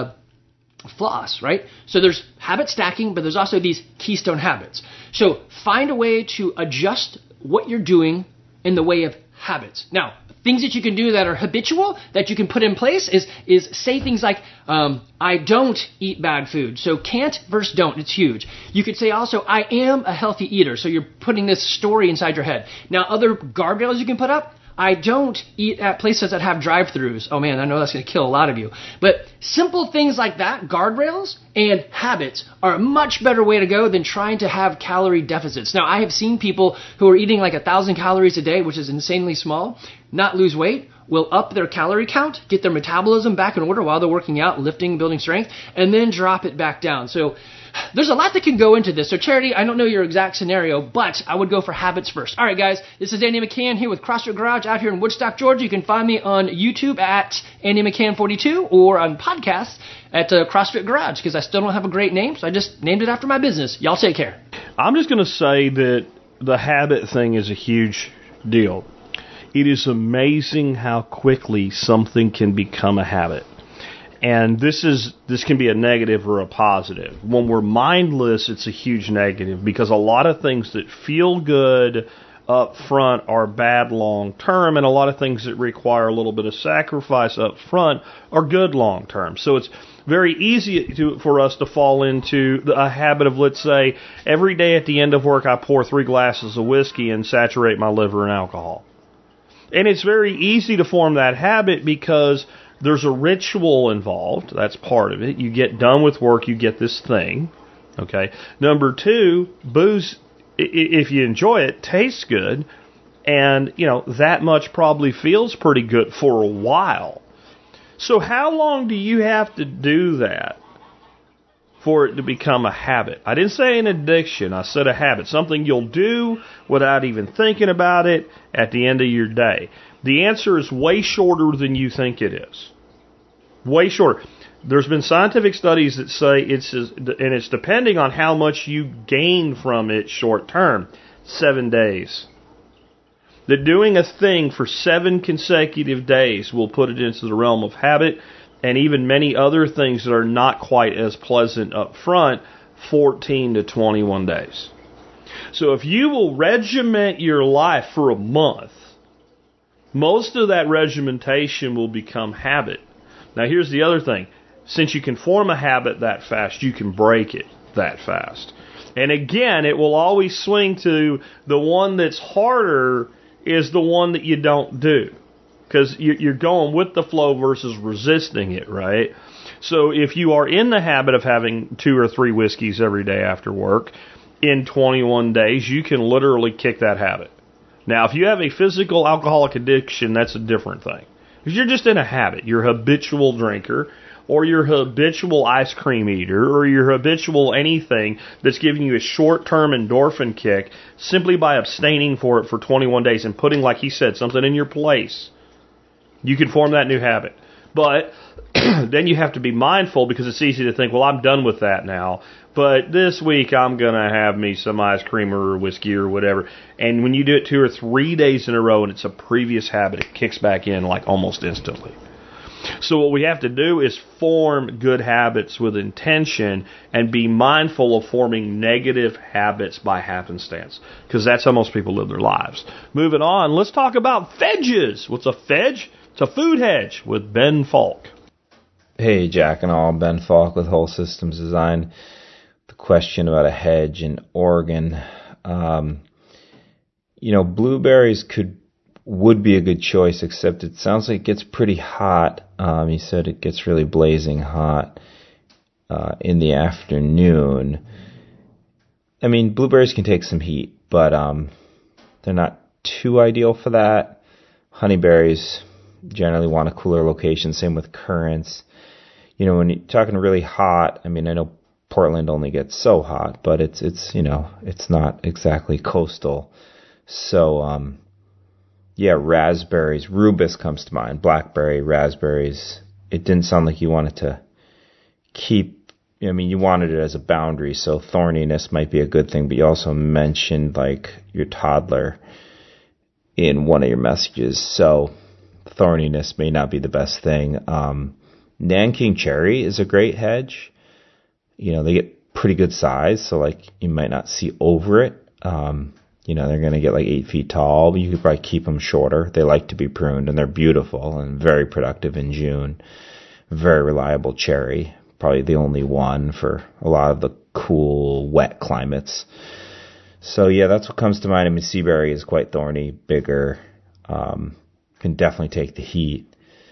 floss, right? So there's habit stacking, but there's also these keystone habits. So find a way to adjust what you're doing in the way of habits. Now, things that you can do that are habitual, that you can put in place is say things like, I don't eat bad food. So can't versus don't, it's huge. You could say also, I am a healthy eater. So you're putting this story inside your head. Now, other guardrails you can put up, I don't eat at places that have drive-thrus. Oh man, I know that's going to kill a lot of you. But simple things like that, guardrails and habits, are a much better way to go than trying to have calorie deficits. Now, I have seen people who are eating like 1,000 calories a day, which is insanely small, not lose weight, will up their calorie count, get their metabolism back in order while they're working out, lifting, building strength, and then drop it back down. So there's a lot that can go into this. So Charity, I don't know your exact scenario, but I would go for habits first. All right, guys, this is Andy McCann here with CrossFit Garage out here in Woodstock, Georgia. You can find me on YouTube at Andy McCann 42 or on podcasts at CrossFit Garage, because I still don't have a great name, so I just named it after my business. Y'all take care. I'm just going to say that the habit thing is a huge deal. It is amazing how quickly something can become a habit. And this can be a negative or a positive. When we're mindless, it's a huge negative, because a lot of things that feel good up front are bad long term, and a lot of things that require a little bit of sacrifice up front are good long term. So it's very easy for us to fall into a habit of, let's say, every day at the end of work I pour 3 glasses of whiskey and saturate my liver in alcohol. And it's very easy to form that habit because There's a ritual involved. That's part of it. You get done with work, you get this thing. Okay. Number 2, booze, if you enjoy it, tastes good. And, that much probably feels pretty good for a while. So how long do you have to do that for it to become a habit? I didn't say an addiction. I said a habit. Something you'll do without even thinking about it at the end of your day. The answer is way shorter than you think it is. Way shorter. There's been scientific studies that say it's depending on how much you gain from it short term, 7 days. That doing a thing for 7 consecutive days will put it into the realm of habit, and even many other things that are not quite as pleasant up front, 14 to 21 days. So if you will regiment your life for a month, most of that regimentation will become habit. Now here's the other thing. Since you can form a habit that fast, you can break it that fast. And again, it will always swing to the one that's harder is the one that you don't do. Because you're going with the flow versus resisting it, right? So if you are in the habit of having 2 or 3 whiskeys every day after work, in 21 days, you can literally kick that habit. Now, if you have a physical alcoholic addiction, that's a different thing. Because you're just in a habit. You're a habitual drinker, or you're a habitual ice cream eater, or you're habitual anything that's giving you a short-term endorphin kick simply by abstaining for it for 21 days and putting, like he said, something in your place. You can form that new habit. But then you have to be mindful because it's easy to think, well, I'm done with that now. But this week I'm going to have me some ice cream or whiskey or whatever. And when you do it 2 or 3 days in a row and it's a previous habit, it kicks back in like almost instantly. So what we have to do is form good habits with intention and be mindful of forming negative habits by happenstance. Because that's how most people live their lives. Moving on, let's talk about fedges. What's a fedge? It's a food hedge with Ben Falk. Hey, Jack and all. Ben Falk with Whole Systems Design. The question about a hedge in Oregon. Blueberries would be a good choice, except it sounds like it gets pretty hot. He said it gets really blazing hot in the afternoon. I mean, blueberries can take some heat, but they're not too ideal for that. Honeyberries generally want a cooler location. Same with currants. When you're talking really hot, I mean, I know Portland only gets so hot, but it's not exactly coastal. So, raspberries, rubus comes to mind, blackberry, raspberries. It didn't sound like you wanted to you wanted it as a boundary, so thorniness might be a good thing, but you also mentioned like your toddler in one of your messages, so thorniness may not be the best thing. Nanking cherry is a great hedge. They get pretty good size, so like you might not see over it. They're going to get like 8 feet tall, but you could probably keep them shorter. They like to be pruned, and they're beautiful and very productive in June. Very reliable cherry. Probably the only one for a lot of the cool, wet climates. So, that's what comes to mind. I mean, seaberry is quite thorny, bigger, can definitely take the heat.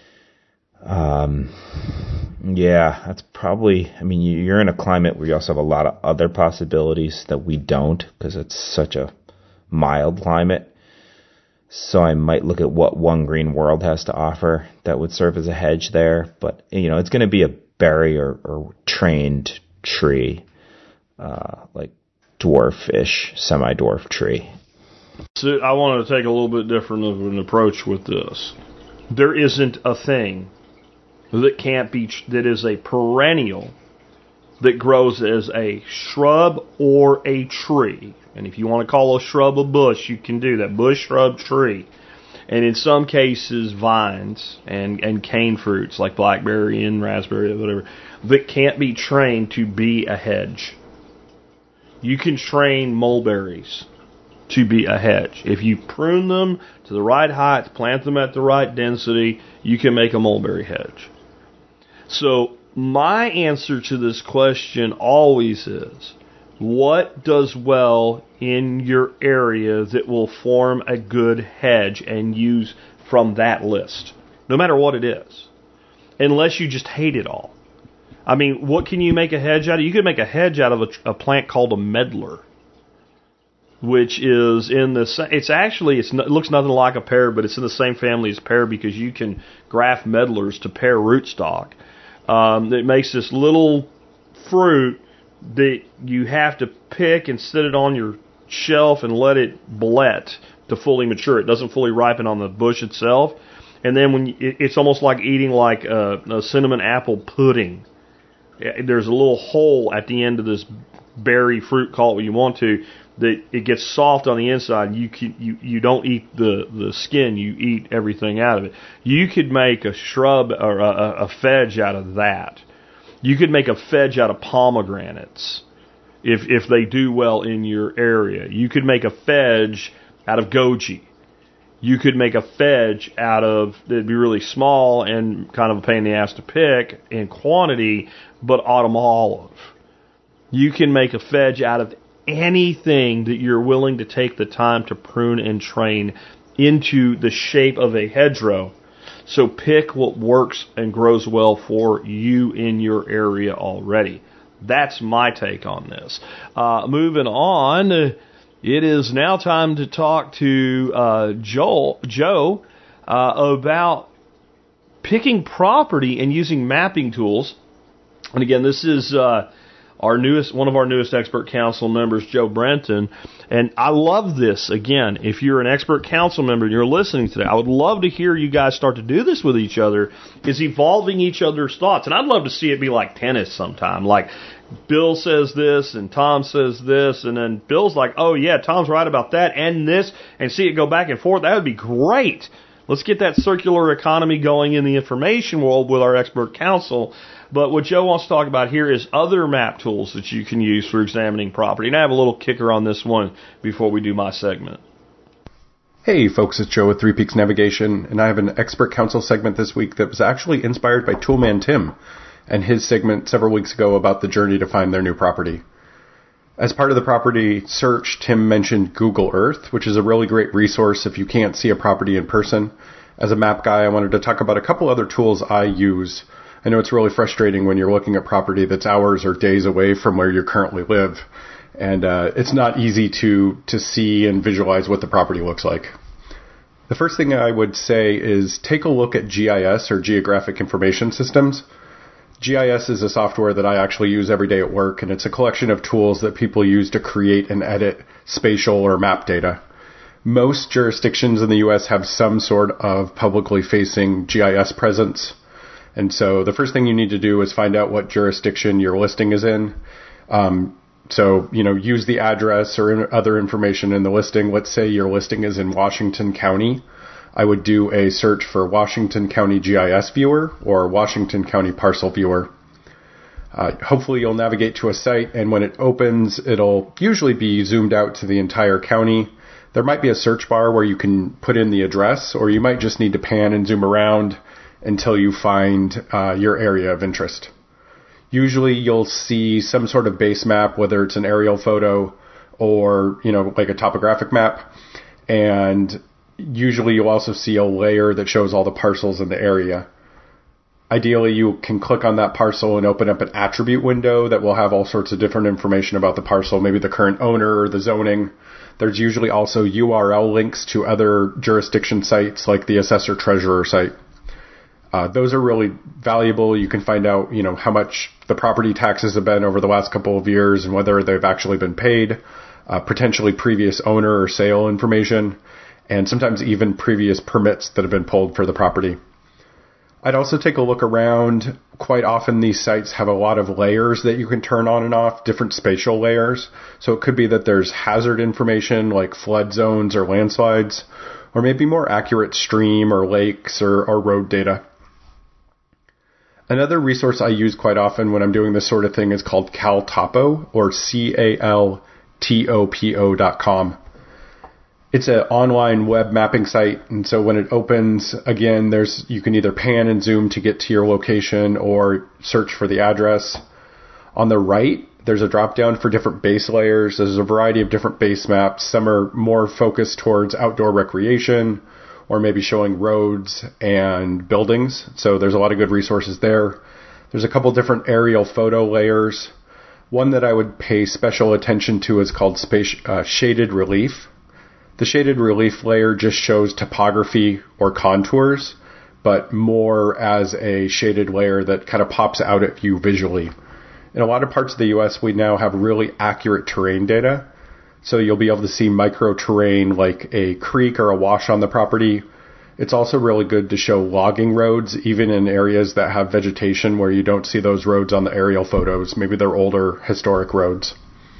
That's probably, you're in a climate where you also have a lot of other possibilities that we don't, because it's such a mild climate. So I might look at what One Green World has to offer that would serve as a hedge there. But, it's going to be a berry or trained tree, like dwarfish, semi-dwarf tree. So I wanted to take a little bit different of an approach with this. There isn't a thing that is a perennial that grows as a shrub or a tree. And if you want to call a shrub a bush, you can do that. Bush, shrub, tree. And in some cases, vines and cane fruits like blackberry and raspberry or whatever that can't be trained to be a hedge. You can train mulberries to be a hedge. If you prune them to the right height, plant them at the right density, you can make a mulberry hedge. So my answer to this question always is, what does well in your area that will form a good hedge and use from that list, no matter what it is? unless you just hate it all. I mean, what can you make a hedge out of? You could make a hedge out of a plant called a medlar, which is in the it looks nothing like a pear, but it's in the same family as pear because you can graft medlars to pear rootstock. It makes this little fruit that you have to pick and sit it on your shelf and let it blet to fully mature. It doesn't fully ripen on the bush itself, and then it's almost like eating like a cinnamon apple pudding. There's a little hole at the end of this berry fruit, call it what you want to, that it gets soft on the inside. You don't eat the skin, you eat everything out of it. You could make a shrub or a fedge out of that. You could make a fedge out of pomegranates if they do well in your area. You could make a fedge out of goji. You could make a fedge out of, it'd be really small and kind of a pain in the ass to pick in quantity, but autumn olive. You can make a fedge out of anything that you're willing to take the time to prune and train into the shape of a hedgerow. So pick what works and grows well for you in your area already. That's my take on this. Moving on. It is now time to talk to Joe about picking property and using mapping tools. And again, this is one of our newest expert council members, Joe Brenton. And I love this. Again, if you're an expert council member and you're listening today, I would love to hear you guys start to do this with each other, is evolving each other's thoughts. And I'd love to see it be like tennis sometime, like Bill says this and Tom says this, and then Bill's like, oh yeah, Tom's right about that and this, and see it go back and forth. That would be great. Let's get that circular economy going in the information world with our expert council. But what Joe wants to talk about here is other map tools that you can use for examining property. And I have a little kicker on this one before we do my segment. Hey folks, it's Joe with Three Peaks Navigation, and I have an expert council segment this week that was actually inspired by Toolman Tim and his segment several weeks ago about the journey to find their new property. As part of the property search, Tim mentioned Google Earth, which is a really great resource if you can't see a property in person. As a map guy, I wanted to talk about a couple other tools I use. I know it's really frustrating when you're looking at property that's hours or days away from where you currently live, and it's not easy to see and visualize what the property looks like. The first thing I would say is take a look at GIS, or Geographic Information Systems. GIS is a software that I actually use every day at work, and it's a collection of tools that people use to create and edit spatial or map data. Most jurisdictions in the U.S. have some sort of publicly facing GIS presence. And so the first thing you need to do is find out what jurisdiction your listing is in. Use the address or other information in the listing. Let's say your listing is in Washington County. I would do a search for Washington County GIS Viewer or Washington County Parcel Viewer. Hopefully you'll navigate to a site, and when it opens, it'll usually be zoomed out to the entire county. There might be a search bar where you can put in the address, or you might just need to pan and zoom around until you find your area of interest. Usually you'll see some sort of base map, whether it's an aerial photo or, like a topographic map. And usually you'll also see a layer that shows all the parcels in the area. Ideally, you can click on that parcel and open up an attribute window that will have all sorts of different information about the parcel, maybe the current owner or the zoning. There's usually also URL links to other jurisdiction sites like the assessor treasurer site. Those are really valuable. You can find out, how much the property taxes have been over the last couple of years and whether they've actually been paid, potentially previous owner or sale information, and sometimes even previous permits that have been pulled for the property. I'd also take a look around. Quite often these sites have a lot of layers that you can turn on and off, different spatial layers. So it could be that there's hazard information like flood zones or landslides, or maybe more accurate stream or lakes or road data. Another resource I use quite often when I'm doing this sort of thing is called CalTopo, or CalTopo.com. It's an online web mapping site, and so when it opens, again, you can either pan and zoom to get to your location or search for the address. On the right, there's a drop-down for different base layers. There's a variety of different base maps. Some are more focused towards outdoor recreation or maybe showing roads and buildings. So there's a lot of good resources there. There's a couple different aerial photo layers. One that I would pay special attention to is called shaded relief. The shaded relief layer just shows topography or contours, but more as a shaded layer that kind of pops out at you visually. In a lot of parts of the U.S., we now have really accurate terrain data. So you'll be able to see micro terrain like a creek or a wash on the property. It's also really good to show logging roads, even in areas that have vegetation where you don't see those roads on the aerial photos. Maybe they're older historic roads.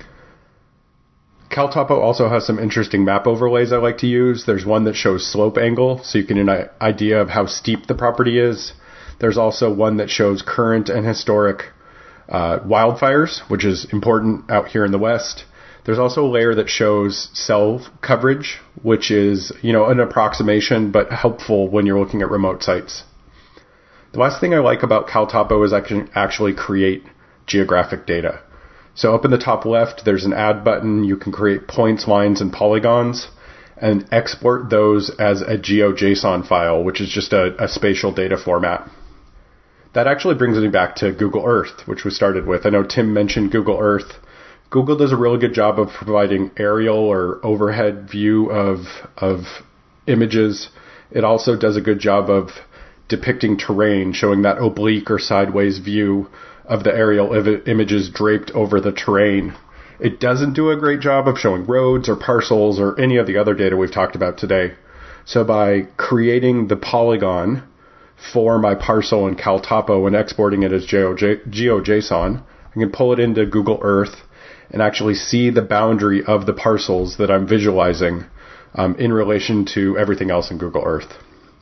CalTopo also has some interesting map overlays I like to use. There's one that shows slope angle, so you can get an idea of how steep the property is. There's also one that shows current and historic wildfires, which is important out here in the West. There's also a layer that shows cell coverage, which is, an approximation, but helpful when you're looking at remote sites. The last thing I like about CalTopo is I can actually create geographic data. So up in the top left, there's an add button. You can create points, lines, and polygons and export those as a GeoJSON file, which is just a spatial data format. That actually brings me back to Google Earth, which we started with. I know Tim mentioned Google Earth. Google does a really good job of providing aerial or overhead view of images. It also does a good job of depicting terrain, showing that oblique or sideways view of the aerial images draped over the terrain. It doesn't do a great job of showing roads or parcels or any of the other data we've talked about today. So by creating the polygon for my parcel in CalTopo and exporting it as GeoJSON, I can pull it into Google Earth and actually see the boundary of the parcels that I'm visualizing in relation to everything else in Google Earth.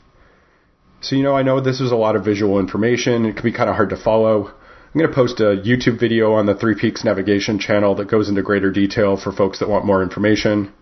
So, I know this is a lot of visual information. It can be kind of hard to follow. I'm going to post a YouTube video on the Three Peaks Navigation channel that goes into greater detail for folks that want more information.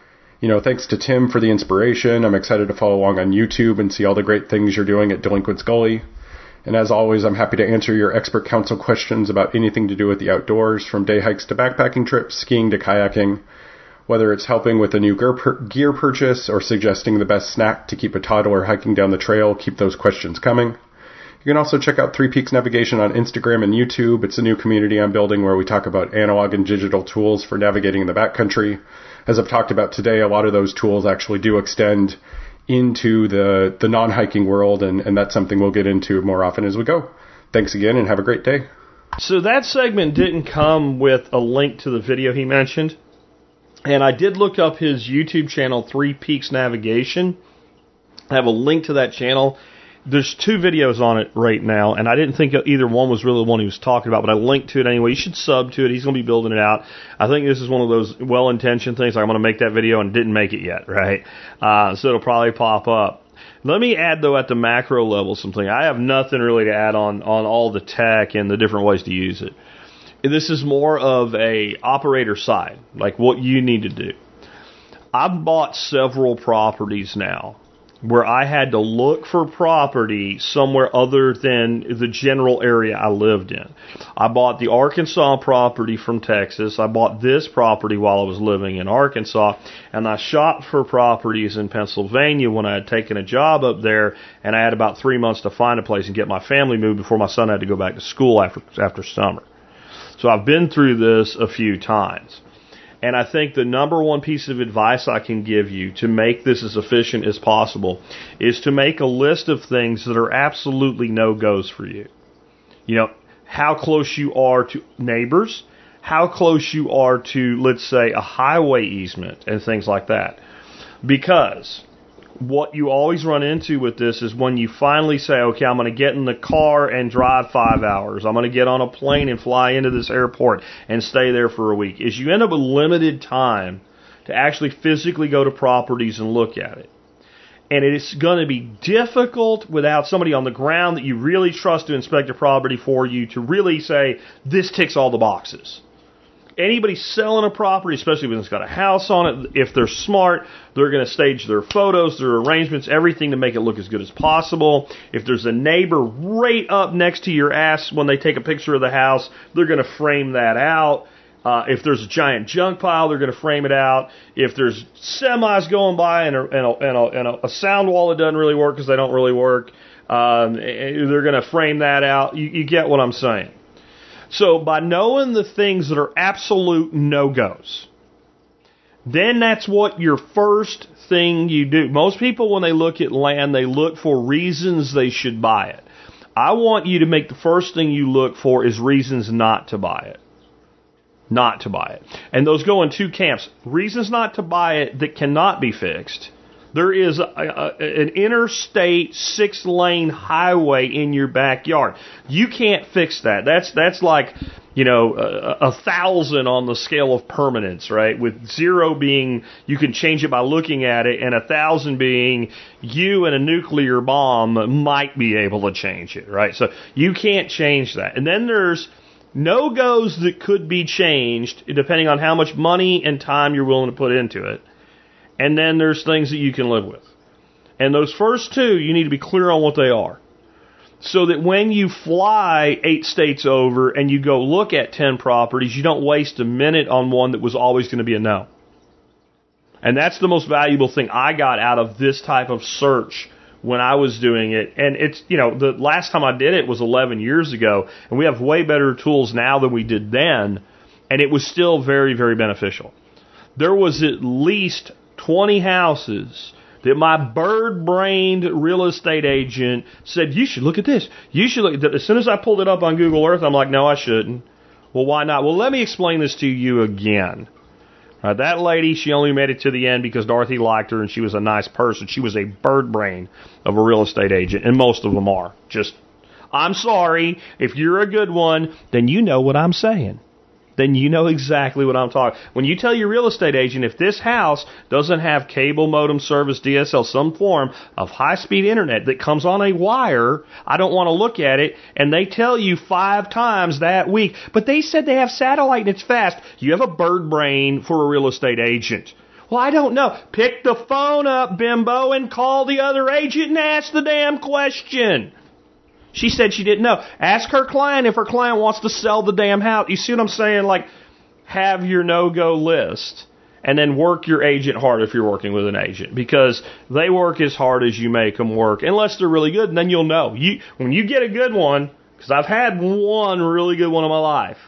Thanks to Tim for the inspiration. I'm excited to follow along on YouTube and see all the great things you're doing at Delinquents Gully. And as always, I'm happy to answer your expert council questions about anything to do with the outdoors, from day hikes to backpacking trips, skiing to kayaking. Whether it's helping with a new gear purchase or suggesting the best snack to keep a toddler hiking down the trail, keep those questions coming. You can also check out Three Peaks Navigation on Instagram and YouTube. It's a new community I'm building where we talk about analog and digital tools for navigating in the backcountry. As I've talked about today, a lot of those tools actually do extend into the non-hiking world, and that's something we'll get into more often as we go. Thanks again, and have a great day. So that segment didn't come with a link to the video he mentioned, and I did look up his YouTube channel, Three Peaks Navigation. I have a link to that channel. There's 2 videos on it right now, and I didn't think either one was really the one he was talking about, but I linked to it anyway. You should sub to it. He's going to be building it out. I think this is one of those well-intentioned things. Like, I'm going to make that video and didn't make it yet, right? So it'll probably pop up. Let me add, though, at the macro level something. I have nothing really to add on all the tech and the different ways to use it. This is more of a operator side, like what you need to do. I've bought several properties now where I had to look for property somewhere other than the general area I lived in. I bought the Arkansas property from Texas. I bought this property while I was living in Arkansas, and I shopped for properties in Pennsylvania when I had taken a job up there, and I had about 3 months to find a place and get my family moved before my son had to go back to school after summer. So I've been through this a few times. And I think the number one piece of advice I can give you to make this as efficient as possible is to make a list of things that are absolutely no-goes for you. How close you are to neighbors, how close you are to, let's say, a highway easement and things like that. Because what you always run into with this is when you finally say, okay, I'm going to get in the car and drive 5 hours. I'm going to get on a plane and fly into this airport and stay there for a week. Is you end up with limited time to actually physically go to properties and look at it. And it's going to be difficult without somebody on the ground that you really trust to inspect a property for you to really say, this ticks all the boxes. Anybody selling a property, especially when it's got a house on it, if they're smart, they're going to stage their photos, their arrangements, everything to make it look as good as possible. If there's a neighbor right up next to your ass when they take a picture of the house, they're going to frame that out. If there's a giant junk pile, they're going to frame it out. If there's semis going by and a sound wall that doesn't really work because they don't really work, they're going to frame that out. You get what I'm saying. So by knowing the things that are absolute no-goes, then that's what your first thing you do. Most people, when they look at land, they look for reasons they should buy it. I want you to make the first thing you look for is reasons not to buy it. Not to buy it. And those go in two camps. Reasons not to buy it that cannot be fixed. There is an interstate 6-lane highway in your backyard. You can't fix that. That's like, 1,000 on the scale of permanence, right? With 0 being you can change it by looking at it, and 1,000 being you and a nuclear bomb might be able to change it, right? So you can't change that. And then there's no-goes that could be changed depending on how much money and time you're willing to put into it. And then there's things that you can live with. And those first two, you need to be clear on what they are. So that when you fly 8 states over and you go look at 10 properties, you don't waste a minute on one that was always going to be a no. And that's the most valuable thing I got out of this type of search when I was doing it. And it's, the last time I did it was 11 years ago. And we have way better tools now than we did then. And it was still very, very beneficial. There was at least 20 houses that my bird-brained real estate agent said, you should look at this. You should look at that. As soon as I pulled it up on Google Earth, I'm like, no, I shouldn't. Well, why not? Well, let me explain this to you again. That lady, she only made it to the end because Dorothy liked her and she was a nice person. She was a bird brain of a real estate agent, and most of them are. I'm sorry. If you're a good one, then you know what I'm saying. Then you know exactly what I'm talking. When you tell your real estate agent, if this house doesn't have cable modem service, DSL, some form of high-speed internet that comes on a wire, I don't want to look at it, and they tell you 5 times that week, but they said they have satellite and it's fast, you have a bird brain for a real estate agent. Well, I don't know. Pick the phone up, bimbo, and call the other agent and ask the damn question. She said she didn't know. Ask her client if her client wants to sell the damn house. You see what I'm saying? Like, have your no-go list and then work your agent hard if you're working with an agent, because they work as hard as you make them work, unless they're really good, and then you'll know. When you get a good one, because I've had one really good one in my life,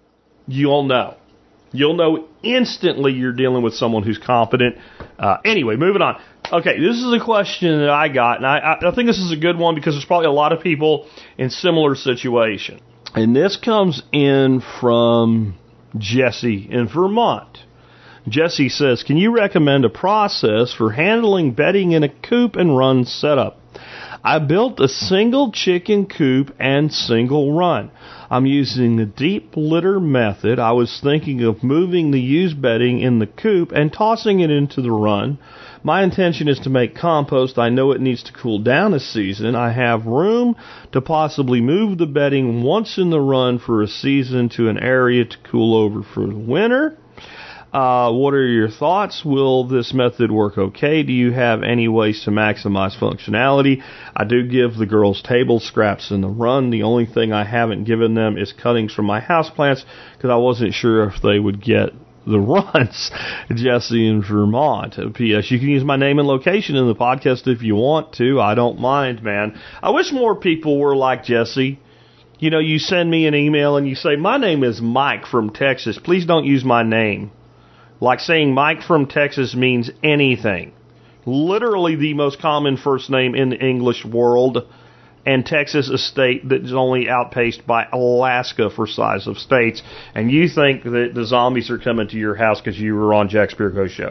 you'll know. You'll know instantly you're dealing with someone who's competent. Anyway, moving on. Okay, this is a question that I got, and I think this is a good one because there's probably a lot of people in similar situation. And this comes in from Jesse in Vermont. Jesse says, can you recommend a process for handling bedding in a coop and run setup? I built a single chicken coop and single run. I'm using the deep litter method. I was thinking of moving the used bedding in the coop and tossing it into the run. My intention is to make compost. I know it needs to cool down a season. I have room to possibly move the bedding once in the run for a season to an area to cool over for the winter. What are your thoughts? Will this method work okay? Do you have any ways to maximize functionality? I do give the girls table scraps in the run. The only thing I haven't given them is cuttings from my houseplants because I wasn't sure if they would get the runs. Jesse in Vermont. P.S. You can use my name and location in the podcast if you want to. I don't mind, man. I wish more people were like Jesse. You send me an email and you say, my name is Mike from Texas. Please don't use my name. Like saying Mike from Texas means anything. Literally the most common first name in the English world, and Texas a state that is only outpaced by Alaska for size of states. And you think that the zombies are coming to your house because you were on Jack Spirko show.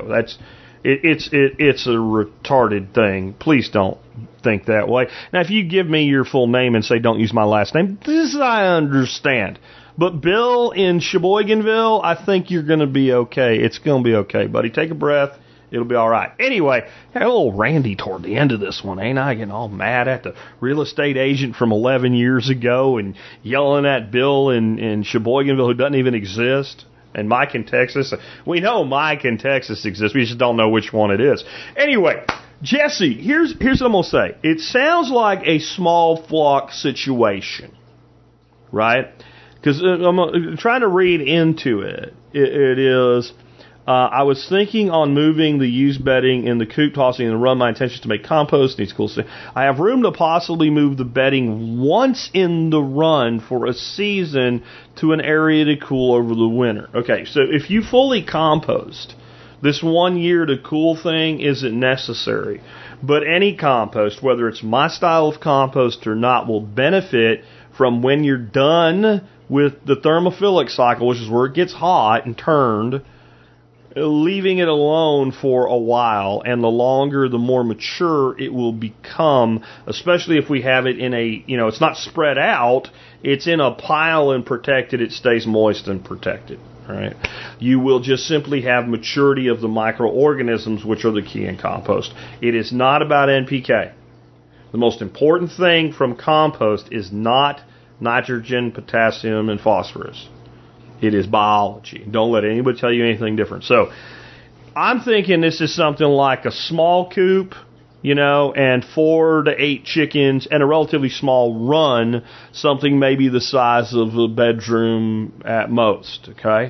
It's a retarded thing. Please don't think that way. Now, if you give me your full name and say don't use my last name, this I understand. But Bill in Sheboyganville, I think you're going to be okay. It's going to be okay, buddy. Take a breath. It'll be all right. Anyway, a little randy toward the end of this one, ain't I? Getting all mad at the real estate agent from 11 years ago and yelling at Bill in Sheboyganville who doesn't even exist. And Mike in Texas. We know Mike in Texas exists. We just don't know which one it is. Anyway, Jesse, here's what I'm going to say. It sounds like a small flock situation, right? because I'm trying to read into it. It is, I was thinking on moving the used bedding in the coop, tossing in the run. My intention is to make compost. Needs cool stuff. I have room to possibly move the bedding once in the run for a season to an area to cool over the winter. Okay, so if you fully compost, this 1 year to cool thing isn't necessary. But any compost, whether it's my style of compost or not, will benefit from when you're done with the thermophilic cycle, which is where it gets hot and turned, leaving it alone for a while, and the longer, the more mature it will become, especially if we have it in a, it's not spread out, it's in a pile and protected, it stays moist and protected, right? You will just simply have maturity of the microorganisms, which are the key in compost. It is not about NPK. The most important thing from compost is not nitrogen, potassium, and phosphorus. It is biology. Don't let anybody tell you anything different. So I'm thinking this is something like a small coop, and 4 to 8 chickens and a relatively small run, something maybe the size of a bedroom at most, okay?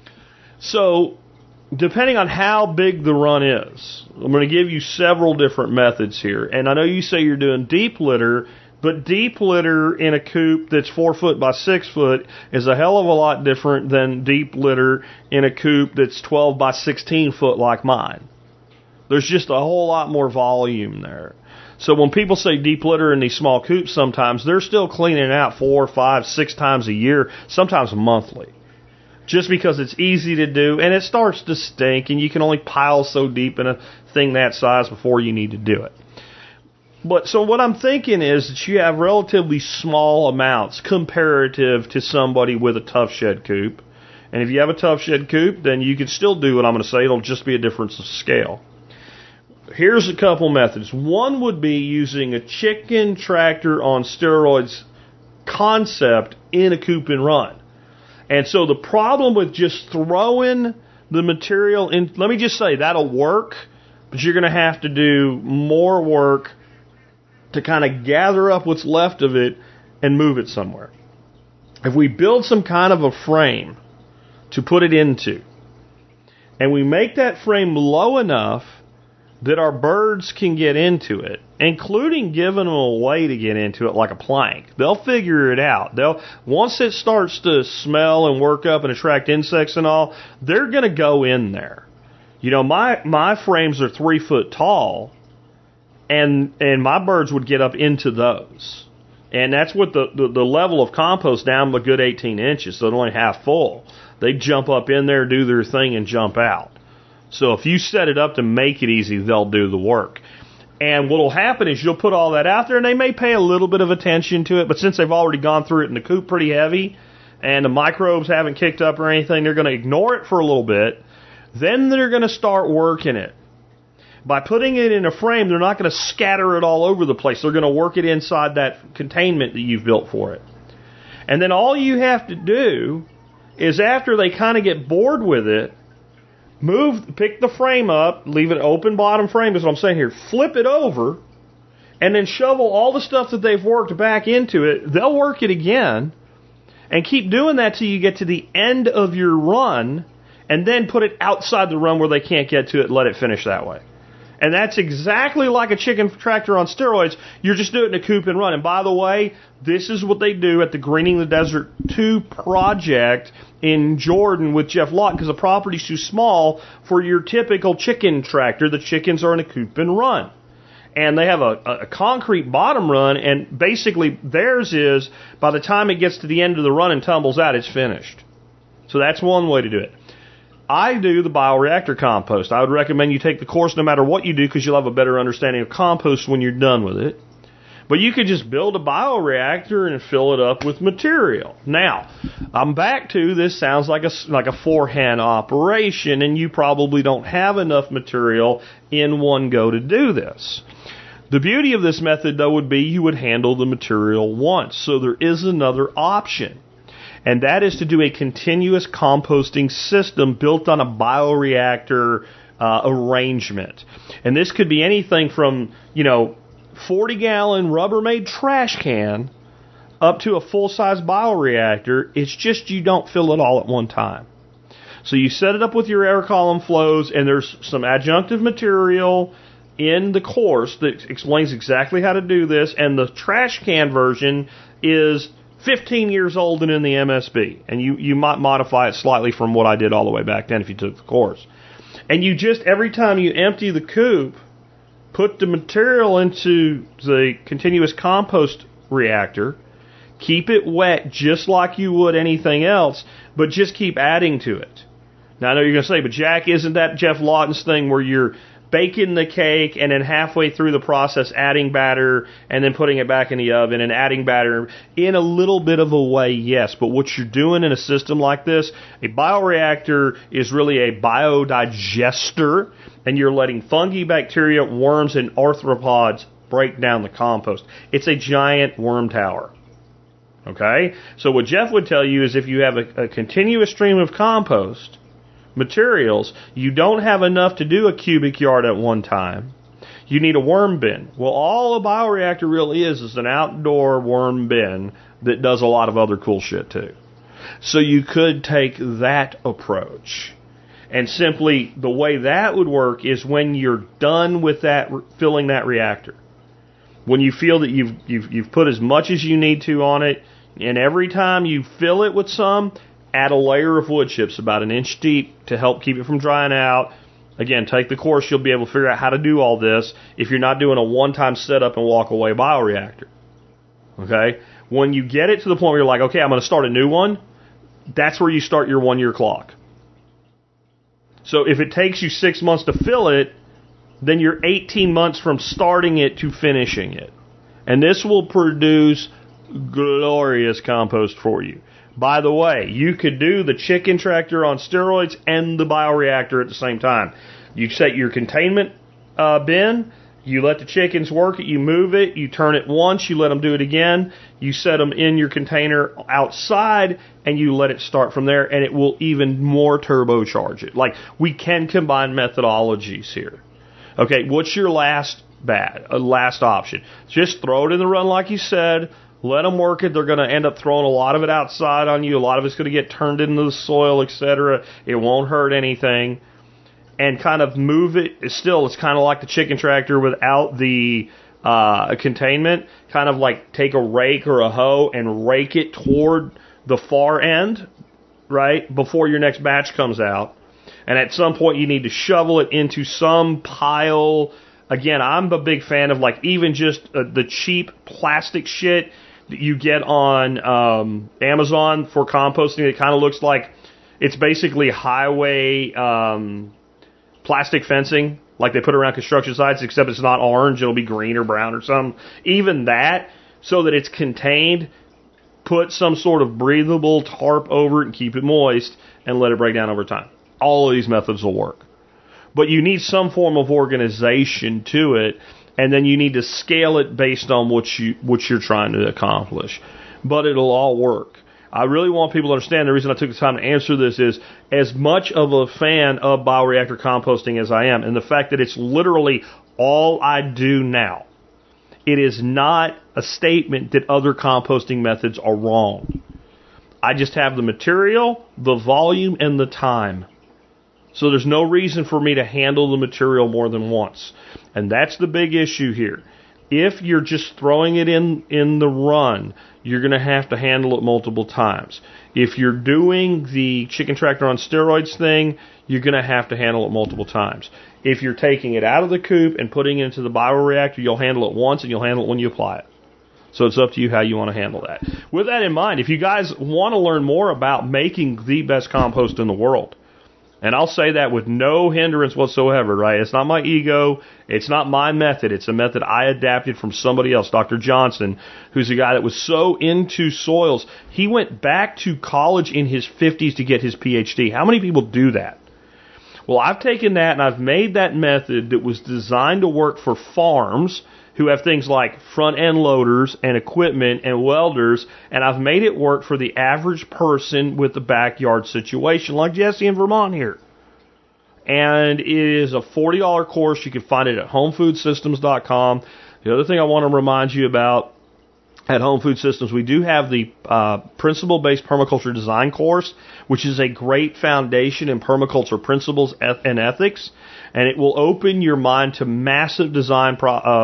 So depending on how big the run is, I'm going to give you several different methods here. And I know you say you're doing deep litter, but deep litter in a coop that's 4 foot by 6 foot is a hell of a lot different than deep litter in a coop that's 12 by 16 foot like mine. There's just a whole lot more volume there. So when people say deep litter in these small coops, sometimes they're still cleaning out 4, 5, 6 times a year, sometimes monthly. Just because it's easy to do, and it starts to stink, and you can only pile so deep in a thing that size before you need to do it. But so what I'm thinking is that you have relatively small amounts comparative to somebody with a tough shed coop. And if you have a tough shed coop, then you can still do what I'm going to say. It'll just be a difference of scale. Here's a couple methods. One would be using a chicken tractor on steroids concept in a coop and run. And so the problem with just throwing the material in, let me just say, that'll work, but you're going to have to do more work to kind of gather up what's left of it and move it somewhere. If we build some kind of a frame to put it into, and we make that frame low enough that our birds can get into it, including giving them a way to get into it like a plank, they'll figure it out. Once it starts to smell and work up and attract insects and all, they're going to go in there. My frames are 3 foot tall, and my birds would get up into those. And that's what the level of compost down a good 18 inches, so they're only half full. They jump up in there, do their thing, and jump out. So if you set it up to make it easy, they'll do the work. And what will happen is you'll put all that out there, and they may pay a little bit of attention to it, but since they've already gone through it in the coop pretty heavy, and the microbes haven't kicked up or anything, they're going to ignore it for a little bit. Then they're going to start working it. By putting it in a frame, they're not going to scatter it all over the place. They're going to work it inside that containment that you've built for it. And then all you have to do is, after they kind of get bored with it, pick the frame up, leave it open bottom frame is what I'm saying here, flip it over, and then shovel all the stuff that they've worked back into it. They'll work it again, and keep doing that till you get to the end of your run, and then put it outside the run where they can't get to it and let it finish that way. And that's exactly like a chicken tractor on steroids. You're just doing it in a coop and run. And by the way, this is what they do at the Greening the Desert 2 project in Jordan with Jeff Lott, because the property's too small for your typical chicken tractor. The chickens are in a coop and run. And they have a concrete bottom run, and basically theirs is, by the time it gets to the end of the run and tumbles out, it's finished. So that's one way to do it. I do the bioreactor compost. I would recommend you take the course no matter what you do, because you'll have a better understanding of compost when you're done with it. But you could just build a bioreactor and fill it up with material. Now, I'm back to this sounds like a 4-hand operation, and you probably don't have enough material in one go to do this. The beauty of this method, though, would be you would handle the material once. So there is another option. And that is to do a continuous composting system built on a bioreactor arrangement. And this could be anything from, 40-gallon Rubbermaid trash can up to a full-size bioreactor. It's just you don't fill it all at one time. So you set it up with your air column flows, and there's some adjunctive material in the course that explains exactly how to do this, and the trash can version is 15 years old and in the MSB, and you might modify it slightly from what I did all the way back then if you took the course. And you just, every time you empty the coop, put the material into the continuous compost reactor, keep it wet just like you would anything else, but just keep adding to it. Now, I know you're going to say, but Jack, isn't that Jeff Lawton's thing where you're baking the cake and then halfway through the process adding batter and then putting it back in the oven and adding batter? In a little bit of a way, yes. But what you're doing in a system like this, a bioreactor is really a biodigester, and you're letting fungi, bacteria, worms, and arthropods break down the compost. It's a giant worm tower. Okay? So what Jeff would tell you is if you have a continuous stream of compost materials, you don't have enough to do a cubic yard at one time. You need a worm bin. Well, all a bioreactor really is an outdoor worm bin that does a lot of other cool shit too. So you could take that approach. And simply the way that would work is when you're done with that, filling that reactor, when you feel that you've put as much as you need to on it, and every time you fill it with some, add a layer of wood chips about an inch deep to help keep it from drying out. Again, take the course. You'll be able to figure out how to do all this if you're not doing a one-time setup and walk away bioreactor. Okay? When you get it to the point where you're like, okay, I'm going to start a new one, that's where you start your 1-year clock. So if it takes you 6 months to fill it, then you're 18 months from starting it to finishing it. And this will produce glorious compost for you. By the way, you could do the chicken tractor on steroids and the bioreactor at the same time. You set your containment bin, you let the chickens work it, you move it, you turn it once, you let them do it again, you set them in your container outside, and you let it start from there, and it will even more turbocharge it. Like, we can combine methodologies here. Okay, what's your last option? Just throw it in the run like you said. Let them work it. They're going to end up throwing a lot of it outside on you. A lot of it's going to get turned into the soil, etc. It won't hurt anything. And kind of move it. Still, it's kind of like the chicken tractor without the containment. Kind of like take a rake or a hoe and rake it toward the far end, right, before your next batch comes out. And at some point, you need to shovel it into some pile. Again, I'm a big fan of like even just the cheap plastic shit that you get on Amazon for composting. It kind of looks like it's basically highway plastic fencing, like they put around construction sites, except it's not orange. It'll be green or brown or something. Even that, so that it's contained, put some sort of breathable tarp over it and keep it moist and let it break down over time. All of these methods will work. But you need some form of organization to it, and then you need to scale it based on what you're trying to accomplish. But it'll all work. I really want people to understand the reason I took the time to answer this is as much of a fan of bioreactor composting as I am, and the fact that it's literally all I do now. It is not a statement that other composting methods are wrong. I just have the material, the volume, and the time. So there's no reason for me to handle the material more than once. And that's the big issue here. If you're just throwing it in the run, you're going to have to handle it multiple times. If you're doing the chicken tractor on steroids thing, you're going to have to handle it multiple times. If you're taking it out of the coop and putting it into the bioreactor, you'll handle it once and you'll handle it when you apply it. So it's up to you how you want to handle that. With that in mind, if you guys want to learn more about making the best compost in the world, and I'll say that with no hindrance whatsoever, right? It's not my ego. It's not my method. It's a method I adapted from somebody else, Dr. Johnson, who's a guy that was so into soils. He went back to college in his 50s to get his PhD. How many people do that? Well, I've taken that and I've made that method that was designed to work for farms who have things like front-end loaders and equipment and welders, and I've made it work for the average person with the backyard situation, like Jesse in Vermont here. And it is a $40 course. You can find it at homefoodssystems.com. The other thing I want to remind you about at Home Food Systems, we do have the principle-based permaculture design course, which is a great foundation in permaculture principles and ethics, and it will open your mind to massive design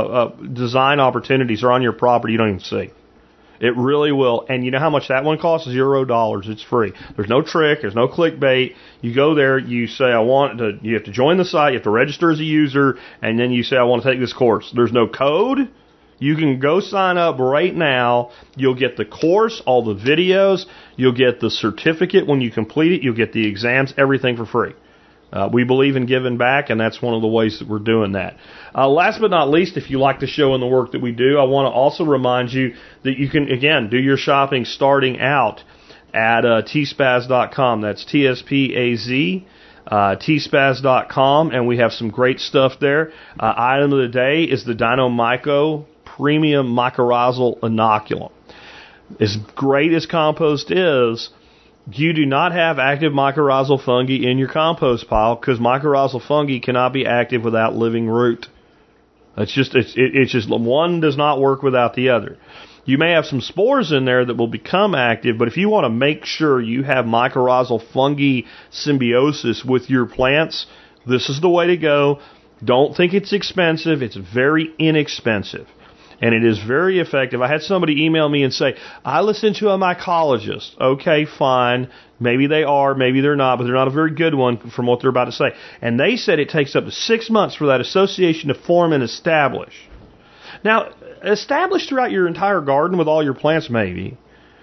opportunities around your property you don't even see. It really will. And you know how much that one costs? $0. It's free. There's no trick. There's no clickbait. You go there, you say, you have to join the site, you have to register as a user, and then you say, I want to take this course. There's no code. You can go sign up right now. You'll get the course, all the videos. You'll get the certificate when you complete it. You'll get the exams, everything for free. We believe in giving back, and that's one of the ways that we're doing that. Last but not least, if you like the show and the work that we do, I want to also remind you that you can, again, do your shopping starting out at tspaz.com. That's TSPAZ, tspaz.com, and we have some great stuff there. Item of the day is the Dino-Myco Premium Mycorrhizal Inoculum. As great as compost is, you do not have active mycorrhizal fungi in your compost pile because mycorrhizal fungi cannot be active without living root. It's just one does not work without the other. You may have some spores in there that will become active, but if you want to make sure you have mycorrhizal fungi symbiosis with your plants, this is the way to go. Don't think it's expensive. It's very inexpensive. And it is very effective. I had somebody email me and say, I listen to a mycologist. Okay, fine. Maybe they are, maybe they're not, but they're not a very good one from what they're about to say. And they said it takes up to 6 months for that association to form and establish. Now, establish throughout your entire garden with all your plants, maybe.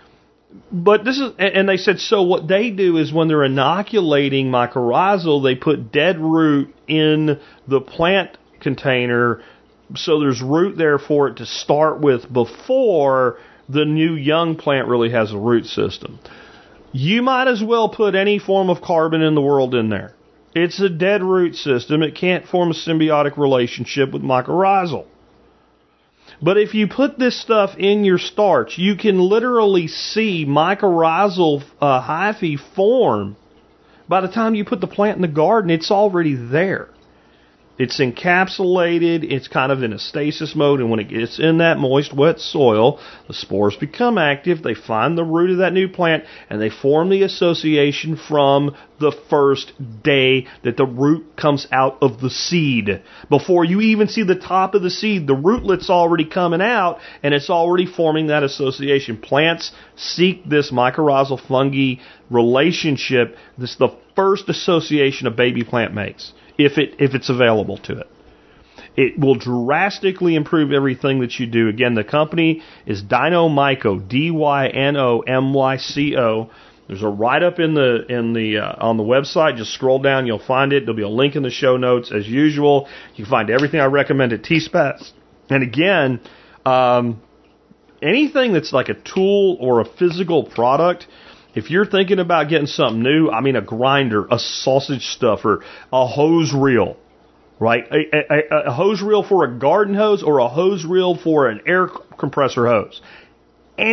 But this is, and they said, so what they do is when they're inoculating mycorrhizal, they put dead root in the plant container so there's root there for it to start with before the new young plant really has a root system. You might as well put any form of carbon in the world in there. It's a dead root system. It can't form a symbiotic relationship with mycorrhizal. But if you put this stuff in your starch, you can literally see mycorrhizal hyphae form. By the time you put the plant in the garden, it's already there. It's encapsulated, it's kind of in a stasis mode, and when it gets in that moist, wet soil, the spores become active, they find the root of that new plant, and they form the association from the first day that the root comes out of the seed. Before you even see the top of the seed, the rootlet's already coming out, and it's already forming that association. Plants seek this mycorrhizal fungi relationship. This is the first association a baby plant makes. If it's available to it. It will drastically improve everything that you do. Again, the company is Dino-Myco, Dynomyco. There's a write-up on the website. Just scroll down, you'll find it. There'll be a link in the show notes as usual. You can find everything I recommend at TSPAZ. And again, anything that's like a tool or a physical product, if you're thinking about getting something new, I mean a grinder, a sausage stuffer, a hose reel, right? A hose reel for a garden hose or a hose reel for an air compressor hose. A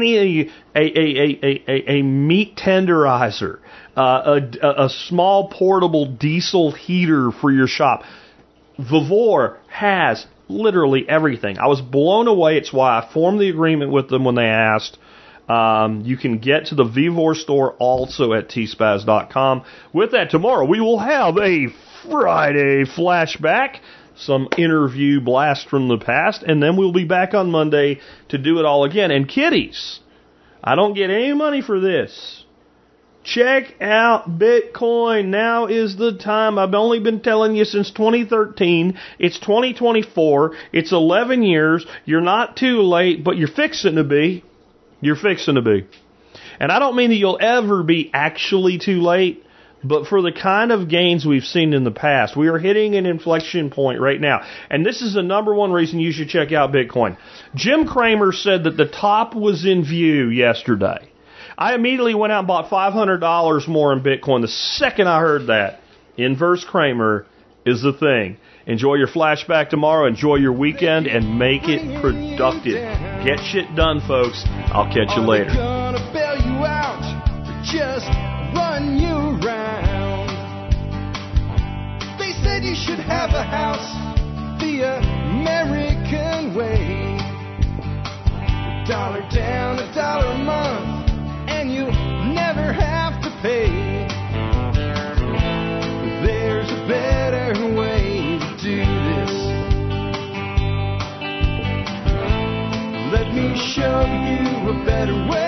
meat tenderizer, a small portable diesel heater for your shop. Vevor has literally everything. I was blown away. It's why I formed the agreement with them when they asked. You can get to the Vevor store also at tspaz.com. With that, tomorrow we will have a Friday flashback, some interview blast from the past, and then we'll be back on Monday to do it all again. And kiddies, I don't get any money for this. Check out Bitcoin. Now is the time. I've only been telling you since 2013. It's 2024. It's 11 years. You're not too late, but you're fixing to be. You're fixing to be. And I don't mean that you'll ever be actually too late, but for the kind of gains we've seen in the past, we are hitting an inflection point right now. And this is the number one reason you should check out Bitcoin. Jim Cramer said that the top was in view yesterday. I immediately went out and bought $500 more in Bitcoin the second I heard that. Inverse Cramer is the thing. Enjoy your flashback tomorrow. Enjoy your weekend and make it productive. Get shit done, folks. I'll catch you later. Gonna bail you out, or just run you around. They said you should have a house the American way. $1 down, $1 a month, and you'll never have to pay. There's a better way to do this. Let me show you a better way.